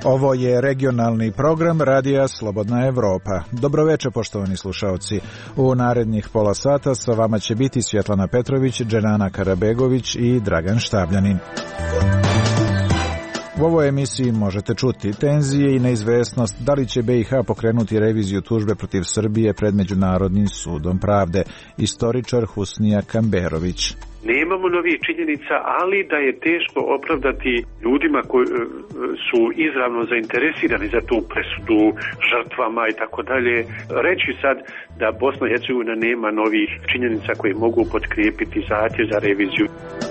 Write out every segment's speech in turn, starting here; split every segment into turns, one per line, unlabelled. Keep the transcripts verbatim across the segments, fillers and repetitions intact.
Ovo je regionalni program Radija Slobodna Evropa. Dobroveče, poštovani slušaoci. U narednih pola sata sa vama će biti Svjetlana Petrović, Dženana Karabegović i Dragan Štabljanin. U ovoj emisiji možete čuti tenzije i neizvesnost da li će B i H pokrenuti reviziju tužbe protiv Srbije pred Međunarodnim sudom pravde. Istoričar Husnija Kamberović.
Nemamo novih činjenica, ali da je teško opravdati ljudima koji su izravno zainteresirani za tu presudu, žrtvama i tako dalje. Reći sad da Bosna i Hercegovina nema novih činjenica koje mogu potkrijepiti zahtjev za reviziju.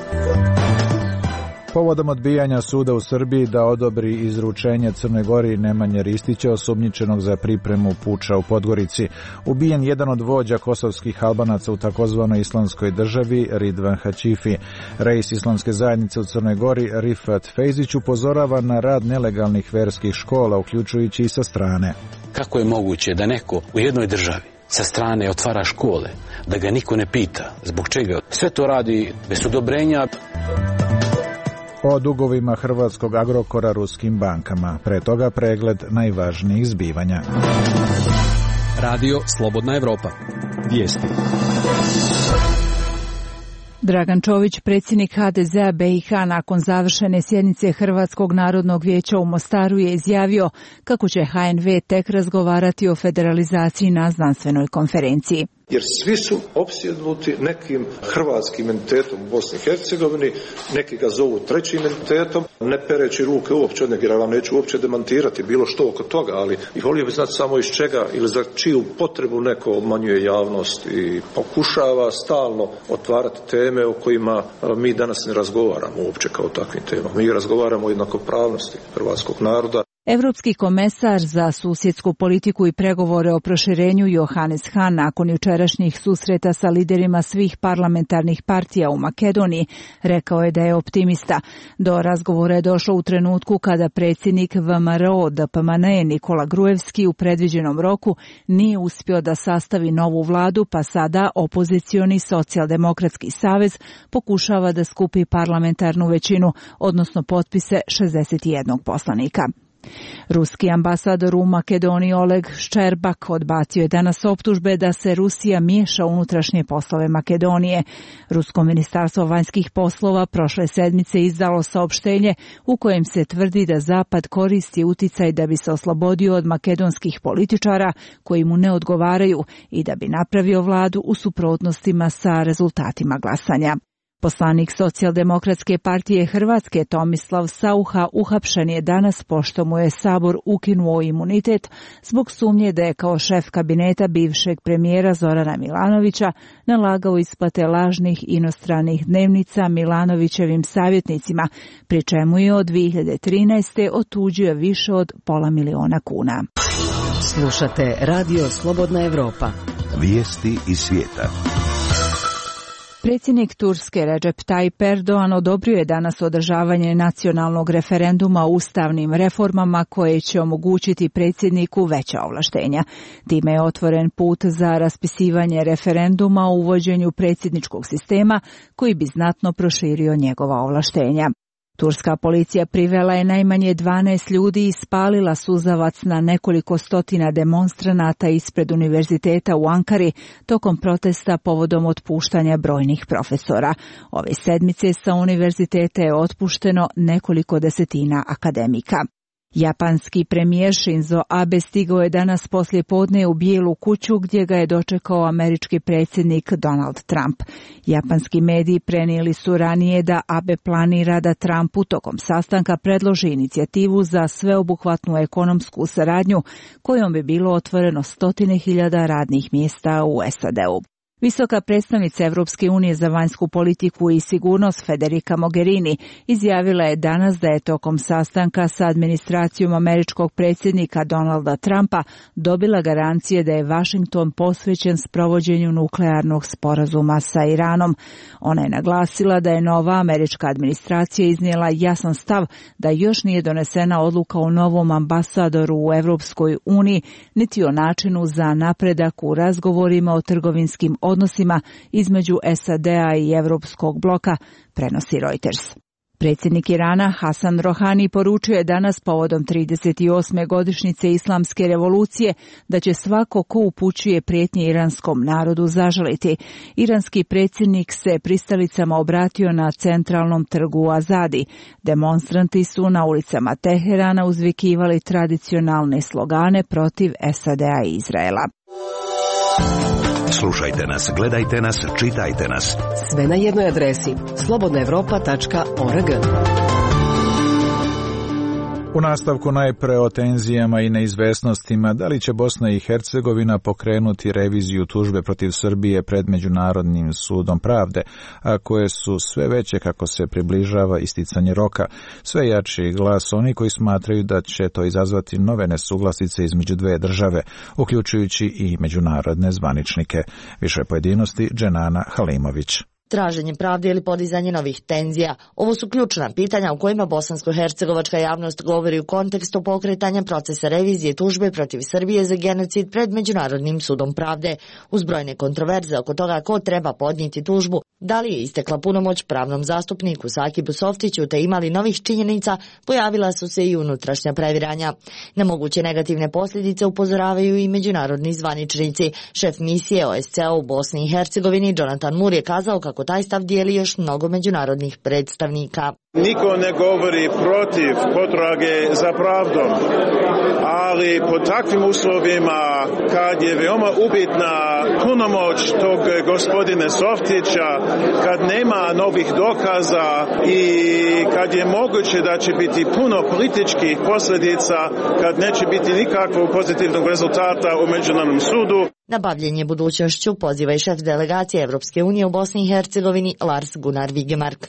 Povodom odbijanja suda u Srbiji da odobri izručenje Crnoj Gori Nemanje Ristića, osumnjičenog za pripremu puča u Podgorici, ubijen jedan od vođa kosovskih Albanaca u takozvanoj islamskoj državi, Ridvan Hačifi. Reis islamske zajednice u Crnoj Gori, Rifat Fejzić, upozorava na rad nelegalnih verskih škola, uključujući i sa strane.
Kako je moguće da neko u jednoj državi sa strane otvara škole, da ga niko ne pita zbog čega? Sve to radi bez odobrenja.
O dugovima hrvatskog Agrokora ruskim bankama. Pre toga pregled najvažnijih zbivanja.
Radio Slobodna Evropa. Vijesti.
Dragan Čović, predsjednik H D Z-a B i H, nakon završene sjednice Hrvatskog narodnog vijeća u Mostaru je izjavio kako će H N V tek razgovarati o federalizaciji na znanstvenoj konferenciji.
Jer svi su opsjednuti nekim hrvatskim entitetom u Bosni i Hercegovini, neki ga zovu trećim entitetom, ne pereći ruke uopće od njega, jer vam neću uopće demantirati bilo što oko toga, ali i volio bi znati samo iz čega ili za čiju potrebu neko obmanjuje javnost i pokušava stalno otvarati teme o kojima mi danas ne razgovaramo uopće kao takvim temama. Mi razgovaramo o jednakopravnosti hrvatskog naroda.
Evropski komesar za susjedsku politiku i pregovore o proširenju Johannes Hahn nakon jučerašnjih susreta sa liderima svih parlamentarnih partija u Makedoniji rekao je da je optimista. Do razgovora je došlo u trenutku kada predsjednik V M R O D P M N Nikola Gruevski u predviđenom roku nije uspio da sastavi novu vladu, pa sada opozicioni socijaldemokratski savez pokušava da skupi parlamentarnu većinu, odnosno potpise šezdeset jedan poslanika. Ruski ambasador u Makedoniji Oleg Ščerbak odbacio je danas optužbe da se Rusija miješa u unutrašnje poslove Makedonije. Rusko ministarstvo vanjskih poslova prošle sedmice izdalo saopštenje u kojem se tvrdi da Zapad koristi uticaj da bi se oslobodio od makedonskih političara koji mu ne odgovaraju i da bi napravio vladu u suprotnostima sa rezultatima glasanja. Poslanik Socijaldemokratske partije Hrvatske Tomislav Saucha uhapšen je danas pošto mu je Sabor ukinuo imunitet zbog sumnje da je kao šef kabineta bivšeg premijera Zorana Milanovića nalagao isplate lažnih inostranih dnevnica Milanovićevim savjetnicima, pri čemu je od dvije hiljade trinaeste otuđio više od pola miliona kuna.
Slušate Radio Slobodna Evropa.
Vijesti iz svijeta.
Predsjednik Turske Recep Tayyip Erdogan odobrio je danas održavanje nacionalnog referenduma o ustavnim reformama koje će omogućiti predsjedniku veća ovlaštenja. Time je otvoren put za raspisivanje referenduma o uvođenju predsjedničkog sistema koji bi znatno proširio njegova ovlaštenja. Turska policija privela je najmanje dvanaest ljudi i spalila suzavac na nekoliko stotina demonstranata ispred univerziteta u Ankari tokom protesta povodom otpuštanja brojnih profesora. Ove sedmice sa univerziteta je otpušteno nekoliko desetina akademika. Japanski premijer Shinzo Abe stigao je danas poslije podne u Bijelu kuću gdje ga je dočekao američki predsjednik Donald Trump. Japanski mediji prenijeli su ranije da Abe planira da Trumpu tokom sastanka predloži inicijativu za sveobuhvatnu ekonomsku saradnju kojom bi bilo otvoreno stotine hiljada radnih mjesta u S A D-u. Visoka predstavnica Evropske unije za vanjsku politiku i sigurnost Federica Mogherini izjavila je danas da je tokom sastanka sa administracijom američkog predsjednika Donalda Trumpa dobila garancije da je Washington posvećen sprovođenju nuklearnog sporazuma sa Iranom. Ona je naglasila da je nova američka administracija iznijela jasan stav da još nije donesena odluka o novom ambasadoru u Evropskoj uniji, niti o načinu za napredak u razgovorima o trgovinskim odnosima između S A D-a i Evropskog bloka, prenosi Reuters. Predsjednik Irana Hasan Rohani poručio je danas povodom trideset osme godišnjice Islamske revolucije da će svako ko upućuje prijetnje iranskom narodu zažaliti. Iranski predsjednik se pristalicama obratio na centralnom trgu u Azadi. Demonstranti su na ulicama Teherana uzvikivali tradicionalne slogane protiv S A D-a i Izraela.
Slušajte nas, gledajte nas, čitajte nas.
Sve na jednoj adresi slobodna evropa tačka org.
U nastavku najpre o tenzijama i neizvesnostima da li će Bosna i Hercegovina pokrenuti reviziju tužbe protiv Srbije pred Međunarodnim sudom pravde, a koje su sve veće kako se približava isticanje roka. Sve jači glas oni koji smatraju da će to izazvati nove nesuglasice između dve države, uključujući i međunarodne zvaničnike. Više pojedinosti Dženana Halimović.
Traženje pravde ili podizanje novih tenzija. Ovo su ključna pitanja u kojima bosansko-hercegovačka javnost govori u kontekstu pokretanja procesa revizije tužbe protiv Srbije za genocid pred Međunarodnim sudom pravde. Uz brojne kontroverze oko toga ko treba podnijeti tužbu, da li je istekla punomoć pravnom zastupniku Sakibu Softiću te imali novih činjenica, pojavila su se i unutrašnja previranja. Na moguće negativne posljedice upozoravaju i međunarodni zvaničnici. Šef misije O S C A u Bosni i Hercegovini Jonathan Moore je kazao kako taj stav dijeli još mnogo međunarodnih predstavnika.
Niko ne govori protiv potrage za pravdom, ali pod takvim uslovima kad je veoma upitna punomoć tog gospodine Softića, kad nema novih dokaza i kad je moguće da će biti puno političkih posljedica, kad neće biti nikakvog pozitivnog rezultata u Međunarodnom sudu.
Na bavljenje budućnošću poziva i šef delegacije Evropske unije u Bosni i Hercegovini Lars Gunnar Vigemark.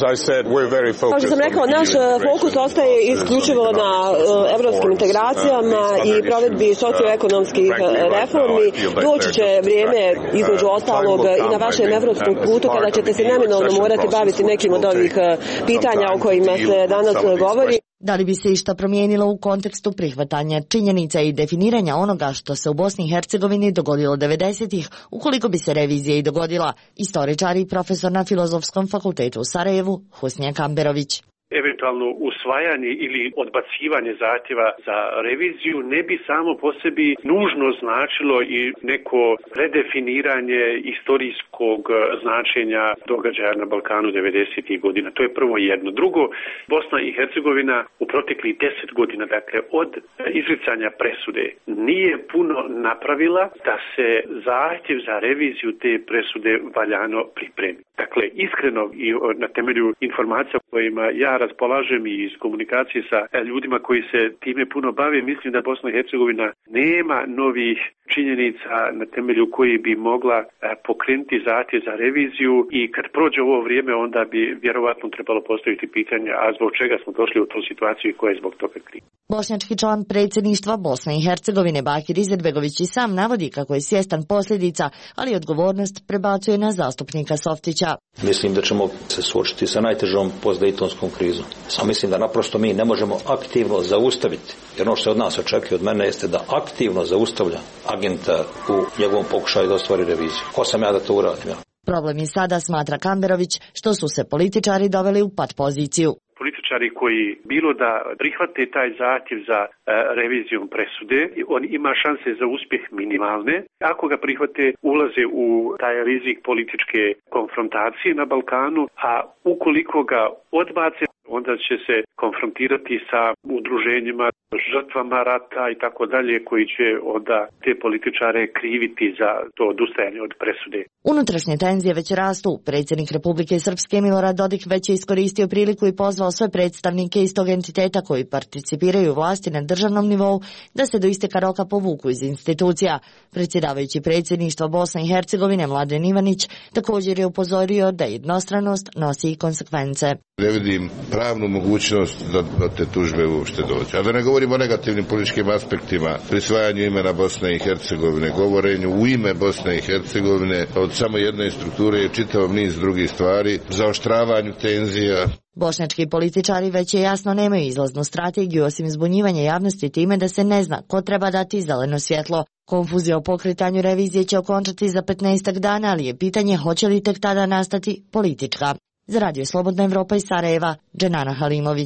Kao što sam rekao, naš fokus ostaje isključivo na evropskim integracijama i provedbi socioekonomskih reformi. Doći će vrijeme, između ostalog, i na vašem evropskom putu kada ćete se neminovno morati baviti nekim od ovih pitanja o kojima se danas govori.
Da li bi se išta promijenilo u kontekstu prihvatanja činjenica i definiranja onoga što se u Bosni i Hercegovini dogodilo devedesetih, ukoliko bi se revizija i dogodila? Istoričar i profesor na Filozofskom fakultetu u Sarajevu, Husnija Kamberović.
Eventualno usvajanje ili odbacivanje zahtjeva za reviziju ne bi samo po sebi nužno značilo i neko redefiniranje istorijskog značenja događaja na Balkanu devedesetih godina. To je prvo jedno. Drugo, Bosna i Hercegovina u proteklih deset godina, dakle od izricanja presude, nije puno napravila da se zahtjev za reviziju te presude valjano pripremi. Dakle, iskreno i na temelju informacija kojima ja raspolažem i iz komunikacije sa ljudima koji se time puno bave, mislim da Bosna i Hercegovina nema novih činjenica na temelju koji bi mogla pokrenuti zahtjev za reviziju i kad prođe ovo vrijeme onda bi vjerovatno trebalo postaviti pitanje a zbog čega smo došli u tu situaciju i ko je zbog toga kriv.
Bošnjački član predsjedništva Bosne i Hercegovine Bakir Izetbegović i sam navodi kako je svjestan posljedica, ali odgovornost prebacuje na zastupnika Softića.
Mislim da ćemo se suočiti sa najtežom postdejtonskom krizom. Samo mislim da naprosto mi ne možemo aktivno zaustaviti, jer ono što se od nas očekuje od mene jeste da aktivno zaustavlja agenta u njegovom pokušaju da ostvari reviziju. Ko sam ja da to uradim? Ja?
Problem je sada, smatra Kamberović, što su se političari doveli u pat poziciju.
Političari koji bilo da prihvate taj zahtjev za e, revizijom presude, on ima šanse za uspjeh minimalne. Ako ga prihvate, ulaze u taj rizik političke konfrontacije na Balkanu, a ukoliko ga odbace, onda će se konfrontirati sa udruženjima, žrtvama rata i tako dalje, koji će onda te političare kriviti za to odustajanje od presude.
Unutrašnje tenzije već rastu. Predsjednik Republike Srpske Milorad Dodik već je iskoristio priliku i pozvao sve predstavnike iz tog entiteta koji participiraju u vlasti na državnom nivou da se do isteka roka povuku iz institucija. Predsjedavajući predsjedništva Bosne i Hercegovine Mladen Ivanić također je upozorio da jednostranost nosi i konsekvence.
Ne vidim pravnu mogućnost da do te tužbe uopšte dođe. A da ne govorimo o negativnim političkim aspektima, prisvajanju imena Bosne i Hercegovine, govorenju u ime Bosne i Hercegovine, od samo jedne strukture je čitav niz drugih stvari, zaoštravanju tenzija.
Bošnjački političari već je jasno nemaju izlaznu strategiju osim zbunjivanja javnosti time da se ne zna ko treba dati zeleno svjetlo. Konfuzija o pokretanju revizije će okončati za petnaestak dana, ali je pitanje hoće li tek tada nastati politička. Za Radio Slobodna Evropa iz Sarajeva, Dženana Halimović.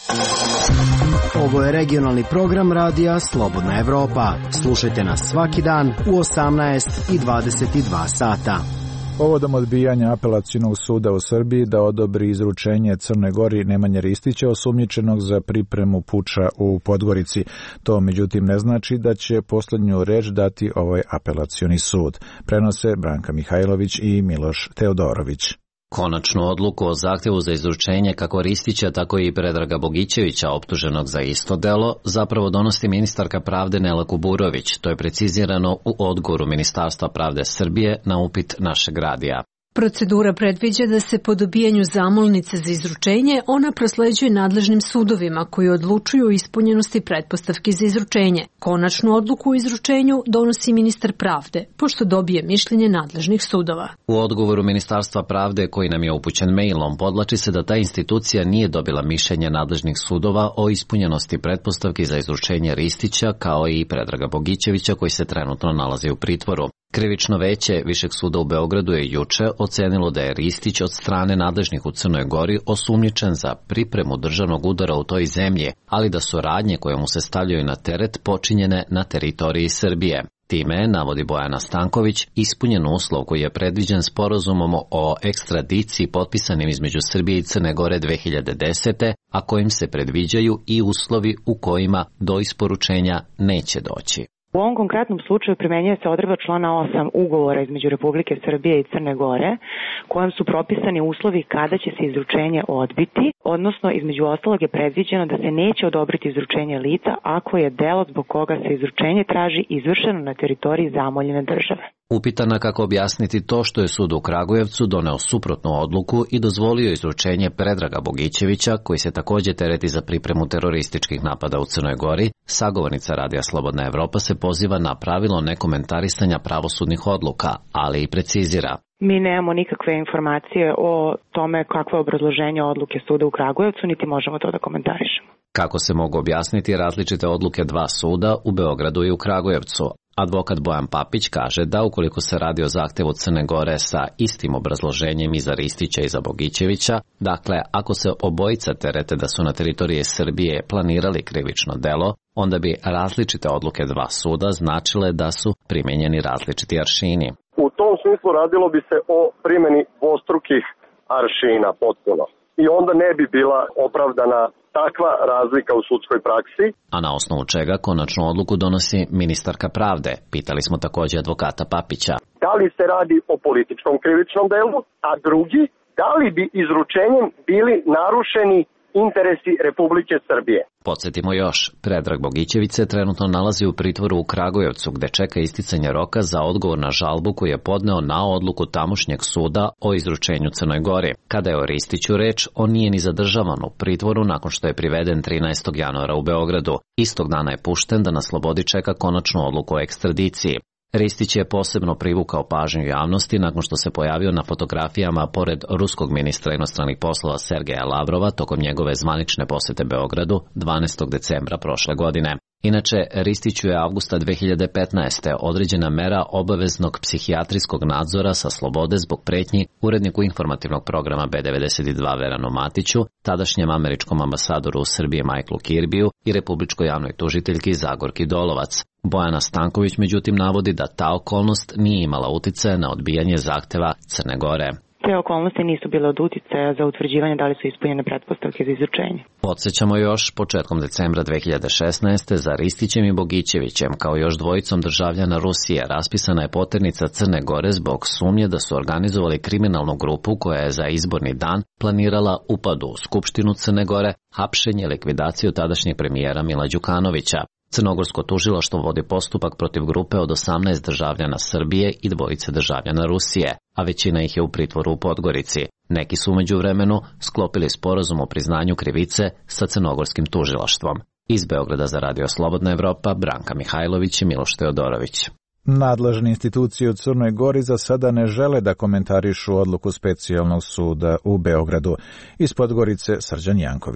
Ovo je regionalni program radija Slobodna Evropa. Slušajte nas svaki dan u osamnaest i dvadeset dva sata.
Povodom odbijanja apelacionog suda u Srbiji da odobri izručenje Crnoj Gori Nemanje Ristića, osumnjičenog za pripremu puča u Podgorici. To međutim ne znači da će poslednju reč dati ovaj apelacioni sud. Prenose Branka Mihajlović i Miloš Teodorović.
Konačnu odluku o zahtjevu za izručenje kako Ristića, tako i Predraga Bogićevića, optuženog za isto delo, zapravo donosi ministarka pravde Nela Kuburović. To je precizirano u odgovoru Ministarstva pravde Srbije na upit našeg radija.
Procedura predviđa da se po dobijanju zamolnice za izručenje ona prosleđuje nadležnim sudovima koji odlučuju o ispunjenosti pretpostavki za izručenje. Konačnu odluku o izručenju donosi ministar pravde, pošto dobije mišljenje nadležnih sudova.
U odgovoru Ministarstva pravde, koji nam je upućen mailom, podlači se da ta institucija nije dobila mišljenje nadležnih sudova o ispunjenosti pretpostavki za izručenje Ristića, kao i Predraga Bogićevića, koji se trenutno nalazi u pritvoru. Krivično veće Višeg suda u Beogradu je juče ocenilo da je Ristić od strane nadležnih u Crnoj Gori osumnjičen za pripremu državnog udara u toj zemlji, ali da su radnje koje mu se stavljaju na teret počinjene na teritoriji Srbije. Time, navodi Bojana Stanković, ispunjen uslov koji je predviđen sporazumom o ekstradiciji potpisanim između Srbije i Crne Gore dve hiljade desete. a kojim se predviđaju i uslovi u kojima do isporučenja neće doći.
U ovom konkretnom slučaju primenjuje se odredba člana osam ugovora između Republike Srbije i Crne Gore, kojom su propisani uslovi kada će se izručenje odbiti, odnosno između ostalog je predviđeno da se neće odobriti izručenje lica ako je delo zbog koga se izručenje traži izvršeno na teritoriji zamoljene države.
Upitana kako objasniti to što je sud u Kragujevcu doneo suprotnu odluku i dozvolio izručenje Predraga Bogićevića, koji se također tereti za pripremu terorističkih napada u Crnoj Gori, sagovornica Radija Slobodna Evropa se poziva na pravilo nekomentarisanja pravosudnih odluka, ali i precizira.
Mi nemamo nikakve informacije o tome kakvo je obrazloženje odluke suda u Kragujevcu, niti možemo to da komentarišemo.
Kako se mogu objasniti različite odluke dva suda u Beogradu i u Kragujevcu? Advokat Bojan Papić kaže da ukoliko se radi o zahtevu Crne Gore sa istim obrazloženjem i za Ristića i za Bogićevića, dakle ako se obojica terete da su na teritoriji Srbije planirali krivično delo, onda bi različite odluke dva suda značile da su primenjeni različiti aršini.
U tom smislu radilo bi se o primjeni dvostrukih aršina potpuno. I onda ne bi bila opravdana takva razlika u sudskoj praksi.
A na osnovu čega konačnu odluku donosi ministarka pravde? Pitali smo također advokata Papića.
Da li se radi o političkom krivičnom delu, a drugi, da li bi izručenjem bili narušeni interesi Republike Srbije?
Podsjetimo još, Predrag Bogićević se trenutno nalazi u pritvoru u Kragujevcu, gde čeka isticanje roka za odgovor na žalbu koju je podneo na odluku tamošnjeg suda o izručenju Crnoj Gori. Kada je o Ristiću reč, on nije ni zadržavan u pritvoru nakon što je priveden trinaestog januara u Beogradu. Istog dana je pušten da na slobodi čeka konačnu odluku o ekstradiciji. Ristić je posebno privukao pažnju javnosti nakon što se pojavio na fotografijama pored ruskog ministra inostranih poslova Sergeja Lavrova tokom njegove zvanične posete Beogradu dvanaestog decembra prošle godine. Inače, Ristiću je avgusta dve hiljade petnaeste. određena mera obaveznog psihijatrijskog nadzora sa slobode zbog pretnji uredniku informativnog programa B devedeset dva Veranu Matiću, tadašnjem američkom ambasadoru u Srbiji Michaelu Kirbiju i republičkoj javnoj tužiteljki Zagorki Dolovac. Bojana Stanković međutim navodi da ta okolnost nije imala uticaja na odbijanje zahteva Crne Gore.
Te okolnosti nisu bile od uticaja za utvrđivanje da li su ispunjene pretpostavke za izručenje.
Podsjećamo još, početkom decembra dve hiljade šesnaeste. za Ristićem i Bogićevićem, kao još dvojicom državljana Rusije, raspisana je poternica Crne Gore zbog sumnje da su organizovali kriminalnu grupu koja je za izborni dan planirala upad u Skupštinu Crne Gore, hapšenje i likvidaciju tadašnjeg premijera Mila Đukanovića. Crnogorsko tužilaštvo vodi postupak protiv grupe od osamnaest državljana Srbije i dvojice državljana Rusije, a većina ih je u pritvoru u Podgorici. Neki su umeđu vremenu sklopili sporazum o priznanju krivice sa crnogorskim tužilaštvom. Iz Beograda za Radio Slobodna Evropa, Branka Mihajlović i Miloš Teodorović.
Nadležne institucije u Crnoj Gori za sada ne žele da komentarišu odluku specijalnog suda u Beogradu. Iz Podgorice Srđan Janković.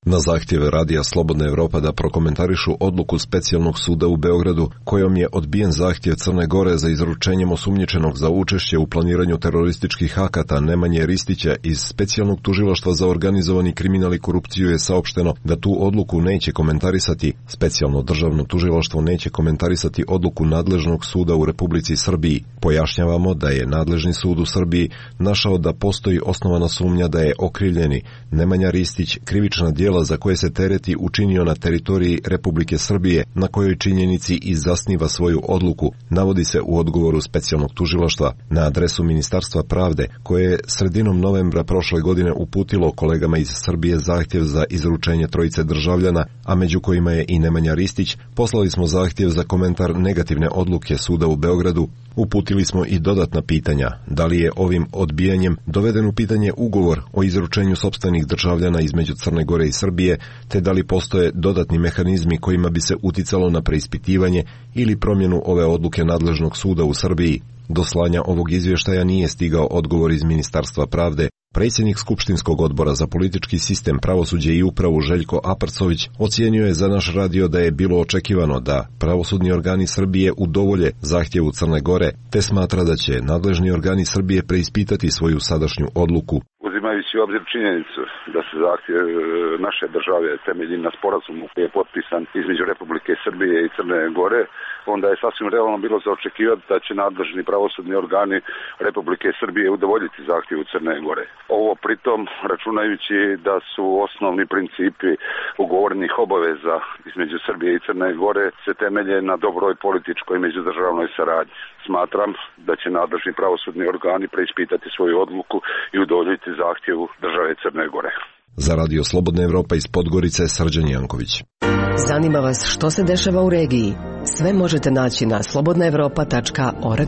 Na zahtjeve Radija Slobodna Evropa da prokomentarišu odluku specijalnog suda u Beogradu, kojom je odbijen zahtjev Crne Gore za izručenjem osumnjičenog za učešće u planiranju terorističkih akata Nemanje Ristića iz specijalnog tužilaštva za organizovani kriminal i korupciju, je saopšteno da tu odluku neće komentarisati. Specijalno državno tužilaštvo neće komentarisati odluku nadležnog suda u Republici Srbiji. Pojašnjavamo da je nadležni sud u Srbiji našao da postoji osnovana sumnja da je okrivljeni Nemanja Ristić krivična djela za koje se tereti učinio na teritoriji Republike Srbije, na kojoj činjenici i zasniva svoju odluku, navodi se u odgovoru specijalnog tužilaštva na adresu Ministarstva pravde, koje je sredinom novembra prošle godine uputilo kolegama iz Srbije zahtjev za izručenje trojice državljana, a među kojima je i Nemanja Ristić. Poslali smo zahtjev za komentar negativne odluke suda u Beogradu. Uputili smo i dodatna pitanja, da li je ovim odbijanjem doveden u pitanje ugovor o izručenju sopstvenih državljana između Crne Gore i Srbije, te da li postoje dodatni mehanizmi kojima bi se uticalo na preispitivanje ili promjenu ove odluke nadležnog suda u Srbiji. Do slanja ovog izvještaja nije stigao odgovor iz Ministarstva pravde. Predsjednik Skupštinskog odbora za politički sistem, pravosuđe i upravu Željko Aparcović ocijenio je za naš radio da je bilo očekivano da pravosudni organi Srbije udovolje zahtjevu Crne Gore, te smatra da će nadležni organi Srbije preispitati svoju sadašnju odluku.
Uzimajući u obzir činjenicu da se zahtjev naše države temelji na sporazumu koji je potpisan između Republike Srbije i Crne Gore, onda je sasvim realno bilo za očekivati da će nadležni pravosudni organi Republike Srbije udovoljiti zahtjevu Crne Gore. Ovo pritom računajući da su osnovni principi ugovorenih obaveza između Srbije i Crne Gore se temelje na dobroj političkoj međudržavnoj saradnji. Smatram da će nadležni pravosudni organi preispitati svoju odluku i udovoljiti zahtjevu države Crne Gore.
Za Radio Slobodna Evropa iz Podgorice, Srđan Janković.
Zanima vas što se dešava u regiji? Sve možete naći na slobodna evropa tačka org.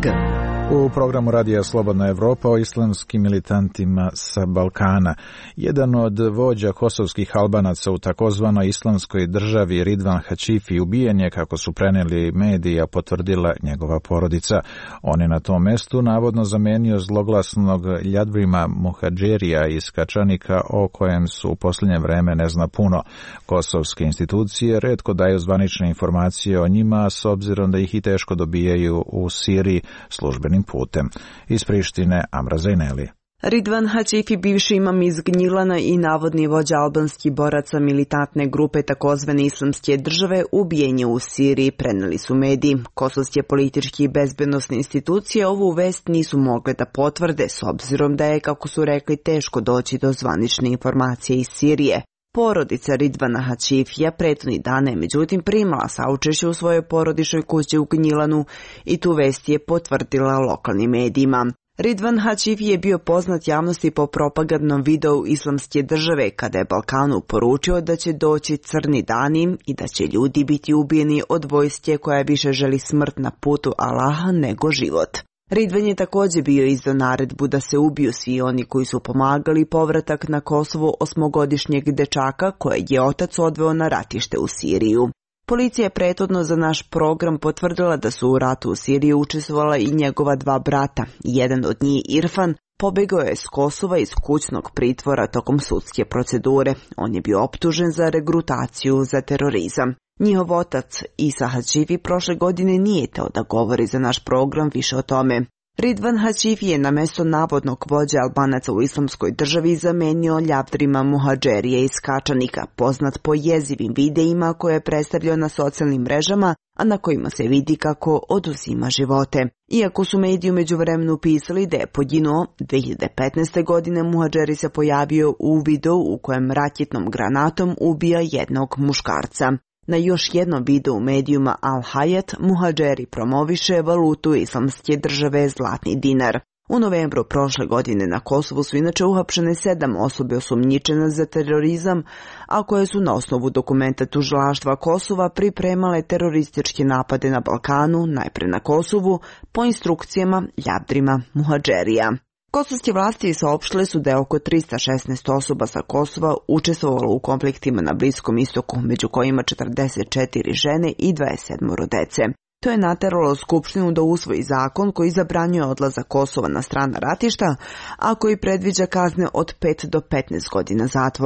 U programu Radija Slobodna Evropa o islamskim militantima sa Balkana. Jedan od vođa kosovskih Albanaca u takozvanoj islamskoj državi, Ridvan Hačifi, ubijen je, kako su preneli mediji, a potvrdila njegova porodica. On je na tom mestu navodno zamenio zloglasnog Ljadvrima Muhadžerija iz Kačanika, o kojem su u posljednje vreme ne zna puno. Kosovske institucije retko daju zvanične informacije o njima, s obzirom da ih i teško dobijaju u Siriji službenim putem. Iz Prištine, Amra Zajneli.
Ridvan Hačifi, bivši imam iz Gnjilana i navodni vođa albanskih boraca militantne grupe takozvane islamske države, ubijen je u Siriji, preneli su mediji. Kosovske političke i bezbednosne institucije ovu vest nisu mogle da potvrde, s obzirom da je, kako su rekli, teško doći do zvanične informacije iz Sirije. Porodica Ridvana Hačifija prethodnih dana je međutim primala saučešće u svojoj porodičnoj kući u Gnjilanu i tu vest je potvrdila lokalnim medijima. Ridvan Hačifi je bio poznat javnosti po propagandnom videu islamske države kada je Balkanu poručio da će doći crni dani i da će ljudi biti ubijeni od vojske koja više želi smrt na putu Allaha nego život. Ridvan je također bio izdao naredbu da se ubiju svi oni koji su pomagali povratak na Kosovo osmogodišnjeg dečaka koje je otac odveo na ratište u Siriju. Policija je prethodno za naš program potvrdila da su u ratu u Siriji učestvovala i njegova dva brata. Jedan od njih, Irfan, pobegao je s Kosova iz kućnog pritvora tokom sudske procedure. On je bio optužen za regrutaciju za terorizam. Njihov otac, Isa Hačifi, prošle godine nije teo da govori za naš program više o tome. Ridvan Hačifi je na mjesto navodnog vođa Albanaca u islamskoj državi zamenio Ljavdrima Muhadžerije iz Kačanika, poznat po jezivim videima koje je predstavljao na socijalnim mrežama, a na kojima se vidi kako oduzima živote. Iako su mediji u međuvremenu pisali da je poginuo, dve hiljade petnaeste. godine Muhadžeri se pojavio u videu u kojem raketnom granatom ubija jednog muškarca. Na još jednom videu u medijuma Al Hayat Muhadžeri promoviše valutu islamske države zlatni dinar. U novembru prošle godine na Kosovu su inače uhapšene sedam osobe osumnjičene za terorizam, a koje su na osnovu dokumenta tužilaštva Kosova pripremale terorističke napade na Balkanu, najpre na Kosovu, po instrukcijama Ljavdrima Muhadžerija. Kosovske vlasti saopštile su da je oko trista šesnaest osoba sa Kosova učestvovalo u konfliktima na Bliskom istoku, među kojima četrdeset četiri žene i dvadeset sedam dece. To je nateralo Skupštinu da usvoji zakon koji zabranjuje odlazak Kosova na strana ratišta, a koji predviđa kazne od pet do petnaest godina zatvora.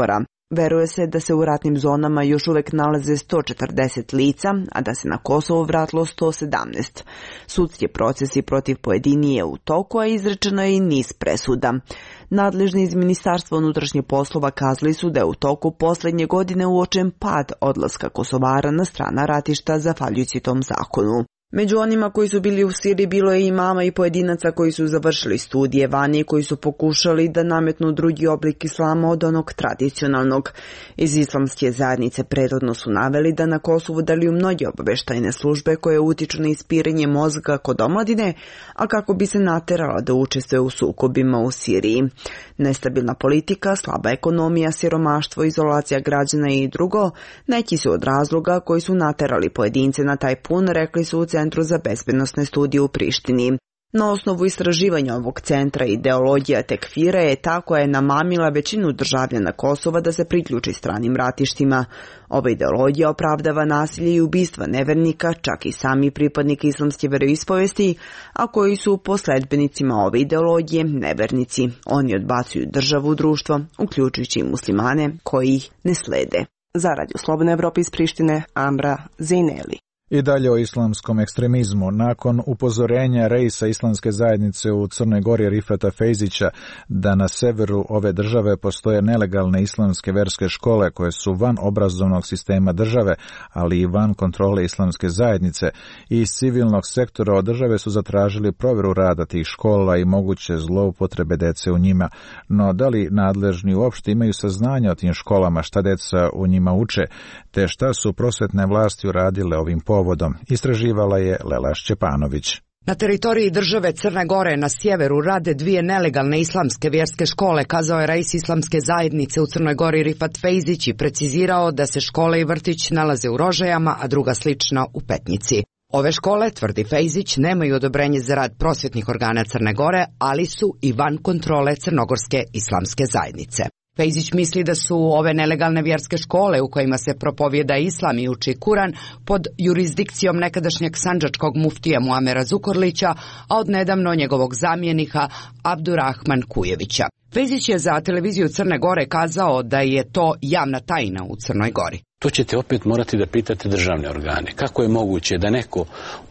Veruje se da se u ratnim zonama još uvek nalaze sto četrdeset lica, a da se na Kosovo vratilo sto sedamnaest. Sudski procesi protiv pojedini je u toku, a izrečeno je i niz presuda. Nadležni iz Ministarstva unutrašnjih poslova kazali su da je u toku poslednje godine uočen pad odlaska Kosovara na strana ratišta zahvaljujući tom zakonu. Među onima koji su bili u Siriji bilo je i mama i pojedinaca koji su završili studije vani i koji su pokušali da nametnu drugi oblik islama od onog tradicionalnog. Iz islamske zajednice prethodno su naveli da na Kosovu deluju mnoge obaveštajne službe koje utiču na ispiranje mozga kod omladine, a kako bi se naterala da učestvuje u sukobima u Siriji. Nestabilna politika, slaba ekonomija, siromaštvo, izolacija građana i drugo, neki su od razloga koji su naterali pojedince na taj pun, rekli su u Centru za bezbednosne studije u Prištini. Na osnovu istraživanja ovog centra ideologija tekfira je ta koja je namamila većinu državljana Kosova da se priključi stranim ratištima. Ova ideologija opravdava nasilje i ubistva nevernika, čak i sami pripadnika islamske veroispovesti, a koji su po sledbenicima ove ideologije nevernici. Oni odbacuju državu u društvo, uključujući i muslimane koji ih ne slede. Za Radio Slobodna Evropa iz Prištine, Amra Zejneli.
I dalje o islamskom ekstremizmu. Nakon upozorenja reisa islamske zajednice u Crnoj Gori Rifata Fejzića da na severu ove države postoje nelegalne islamske verske škole koje su van obrazovnog sistema države, ali i van kontrole islamske zajednice, i iz civilnog sektora od države su zatražili provjeru rada tih škola i moguće zloupotrebe dece u njima. No da li nadležni uopšte imaju saznanja o tim školama, šta deca u njima uče, te šta su prosvetne vlasti uradile ovim povodom? Istraživala je Lela Šćepanović.
Na teritoriji države Crne Gore na sjeveru rade dvije nelegalne islamske vjerske škole, kazao je rais islamske zajednice u Crnoj Gori Rifat Fejzić i precizirao da se škole i vrtić nalaze u Rožajama, a druga slična u Petnici. Ove škole, tvrdi Fejzić, nemaju odobrenje za rad prosvjetnih organa Crne Gore, ali su i van kontrole Crnogorske islamske zajednice. Fejzić misli da su ove nelegalne vjerske škole u kojima se propovjeda islam i uči Kuran pod jurisdikcijom nekadašnjeg sandžačkog muftija Muamera Zukorlića, a od nedavno njegovog zamjenika Abdurrahman Kujevića. Fejzić je za televiziju Crne Gore kazao da je to javna tajna u Crnoj Gori.
To ćete opet morati da pitate državne organe. Kako je moguće da neko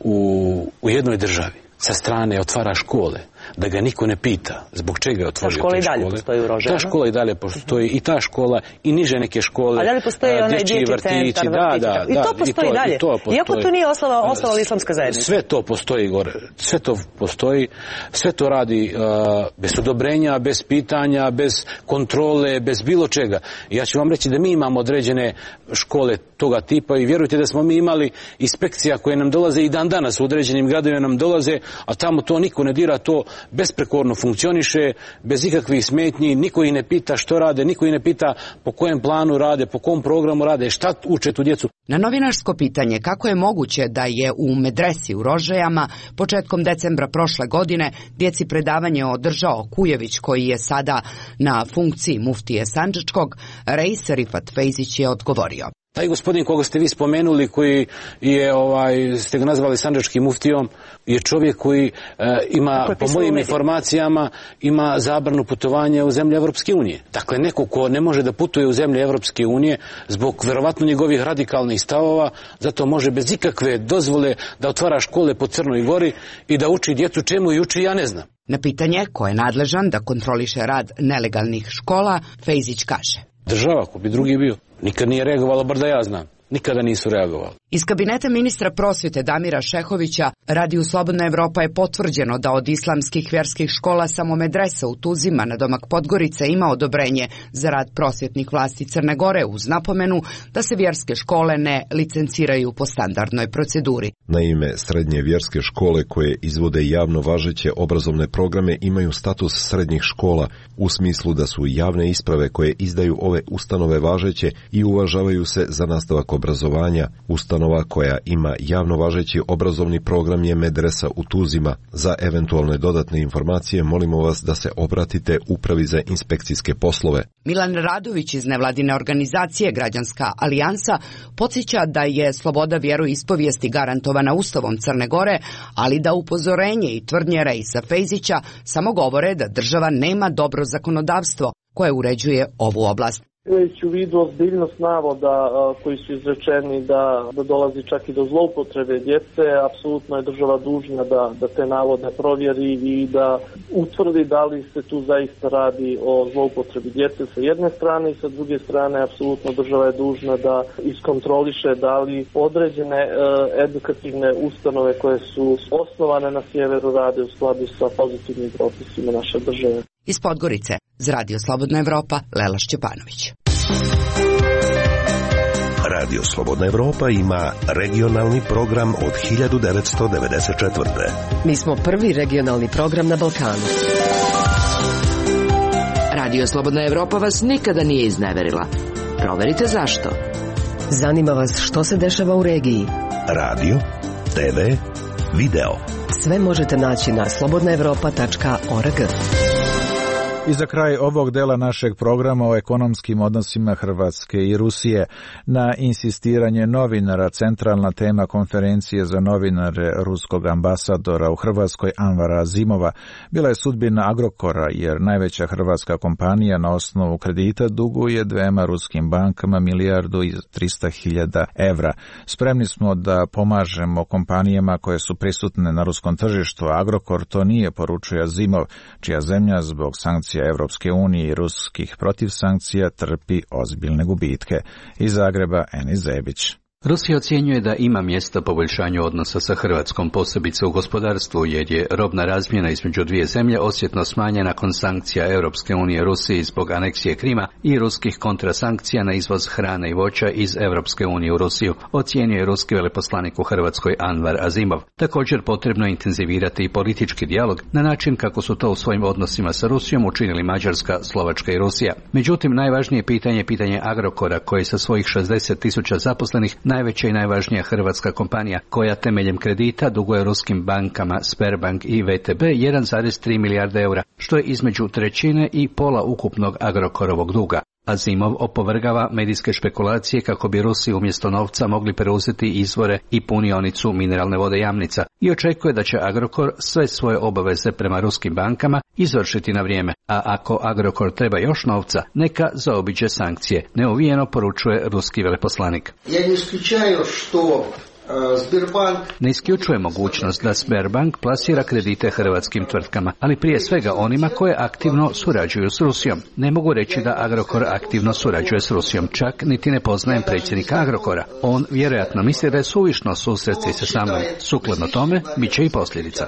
u, u jednoj državi sa strane otvara škole, da ga niko ne pita zbog čega je otvorio te škole.
Ta škola i dalje postoji u Rožajama.
Ta škola i dalje postoji, i ta škola i niže neke škole.
A da li postoji onaj dječji
vrtići,
centar,
da,
vrtići?
da,
I
da,
to postoji
i to,
dalje?
I to postoji.
Iako to nije osnova, osnova islamska zajednica?
Sve to postoji gore, sve to postoji, sve to radi uh, bez odobrenja, bez pitanja, bez kontrole, bez bilo čega. Ja ću vam reći da mi imamo određene škole toga tipa i vjerujte da smo mi imali inspekcija koje nam dolaze i dan danas u određenim gradovima nam dolaze, a tamo to niko ne dira, to besprekorno funkcioniše, bez ikakvih smetnji, niko ih ne pita što rade, niko ih ne pita po kojem planu rade, po kom programu rade, šta uče tu djecu.
Na novinarsko pitanje kako je moguće da je u medresi u Rožajama početkom decembra prošle godine djeci predavanje održao Kujević, koji je sada na funkciji muftije sandžačkog, reis Rifat Fejzić je odgovorio.
Taj gospodin koga ste vi spomenuli, koji je, ovaj, ste ga nazvali sandžačkim muftijom, je čovjek koji e, ima, po mojim informacijama, ima zabranu putovanja u zemlje Evropske unije. Dakle, neko ko ne može da putuje u zemlje Evropske unije zbog verovatno njegovih radikalnih stavova, zato može bez ikakve dozvole da otvara škole po Crnoj Gori i da uči djecu čemu i uči, ja ne znam.
Na pitanje ko je nadležan da kontroliše rad nelegalnih škola, Fejzić kaže.
Država, ko bi drugi bio. Nikad nije reagovala, bar da ja znam. Nikada nisu reagovali.
Iz kabineta ministra prosvjete Damira Šehovića Radiju Slobodna Evropa je potvrđeno da od islamskih vjerskih škola samo medresa u Tuzima na domak Podgorice ima odobrenje za rad prosvjetnih vlasti Crne Gore, uz napomenu da se vjerske škole ne licenciraju po standardnoj proceduri.
Naime, srednje vjerske škole koje izvode javno važeće obrazovne programe imaju status srednjih škola u smislu da su javne isprave koje izdaju ove ustanove važeće i uvažavaju se za nastavak obrazovanja. Ustanova koja ima javno važeći obrazovni program je medresa u Tuzima. Za eventualne dodatne informacije molimo vas da se obratite Upravi za inspekcijske poslove.
Milan Radović iz nevladine organizacije Građanska alijansa podsjeća da je sloboda vjeroispovijesti garantovana Ustavom Crne Gore, ali da upozorenje i tvrdnje reisa Fejzića samo govore da država nema dobro zakonodavstvo koje uređuje ovu oblast.
Imajući u vidu ozbiljnost navoda a, koji su izrečeni da, da dolazi čak i do zloupotrebe djece, apsolutno je država dužna da, da te navode provjeri i da utvrdi da li se tu zaista radi o zloupotrebi djece sa jedne strane i sa druge strane apsolutno država je dužna da iskontroliše da li određene a, edukativne ustanove koje su osnovane na sjeveru rade u skladu sa pozitivnim propisima naše države.
Iz Podgorice, za Radio Slobodna Evropa, Lela Šćepanović.
Radio Slobodna Evropa ima regionalni program od hiljadu devetsto devedeset četvrte.
Mi smo prvi regionalni program na Balkanu.
Radio Slobodna Evropa vas nikada nije izneverila. Proverite zašto.
Zanima vas što se dešava u regiji.
Radio, te ve, video.
Sve možete naći na slobodna evropa tačka org.
I za kraj ovog dela našeg programa o ekonomskim odnosima Hrvatske i Rusije. Na insistiranje novinara centralna tema konferencije za novinare ruskog ambasadora u Hrvatskoj Anvara Azimova bila je sudbina Agrokora, jer najveća hrvatska kompanija na osnovu kredita duguje dvema ruskim bankama milijardu i trista hiljada evra. Spremni smo da pomažemo kompanijama koje su prisutne na ruskom tržištu. Agrokor to nije, poručuje Azimov, čija zemlja zbog sankcija Evropske unije i ruskih protiv sankcija trpi ozbiljne gubitke. Iz Zagreba, Enis Zebić.
Rusija ocjenjuje da ima mjesta poboljšanju odnosa sa Hrvatskom, posebice u gospodarstvu, jer je robna razmjena između dvije zemlje osjetno smanjena nakon sankcija Europske unije Rusiji zbog aneksije Krima i ruskih kontrasankcija na izvoz hrane i voća iz Europske unije u Rusiju, ocijenio je ruski veleposlanik u Hrvatskoj Anvar Azimov. Također potrebno je intenzivirati i politički dijalog na način kako su to u svojim odnosima sa Rusijom učinili Mađarska, Slovačka i Rusija. Međutim, najvažnije pitanje je pitanje Agrokora, koji sa svojih šezdeset tisuća zaposlenih najveća i najvažnija hrvatska kompanija, koja temeljem kredita duguje ruskim bankama Sberbank i ve te be jedan zarez tri milijarde eura, što je između trećine i pola ukupnog Agrokorovog duga. Azimov opovrgava medijske špekulacije kako bi Rusi umjesto novca mogli preuzeti izvore i punionicu mineralne vode Jamnica i očekuje da će Agrokor sve svoje obaveze prema ruskim bankama izvršiti na vrijeme, a ako Agrokor treba još novca, neka zaobiđe sankcije, neuvijeno poručuje ruski veleposlanik.
Ja ne isključaju što
Ne isključuje mogućnost da Sberbank plasira kredite hrvatskim tvrtkama, ali prije svega onima koje aktivno surađuju s Rusijom. Ne mogu reći da Agrokor aktivno surađuje s Rusijom, čak niti ne poznajem predsjednika Agrokora. On vjerojatno misli da je suvišno susresti se sa mnom. Sukladno tome, bit će i posljedica.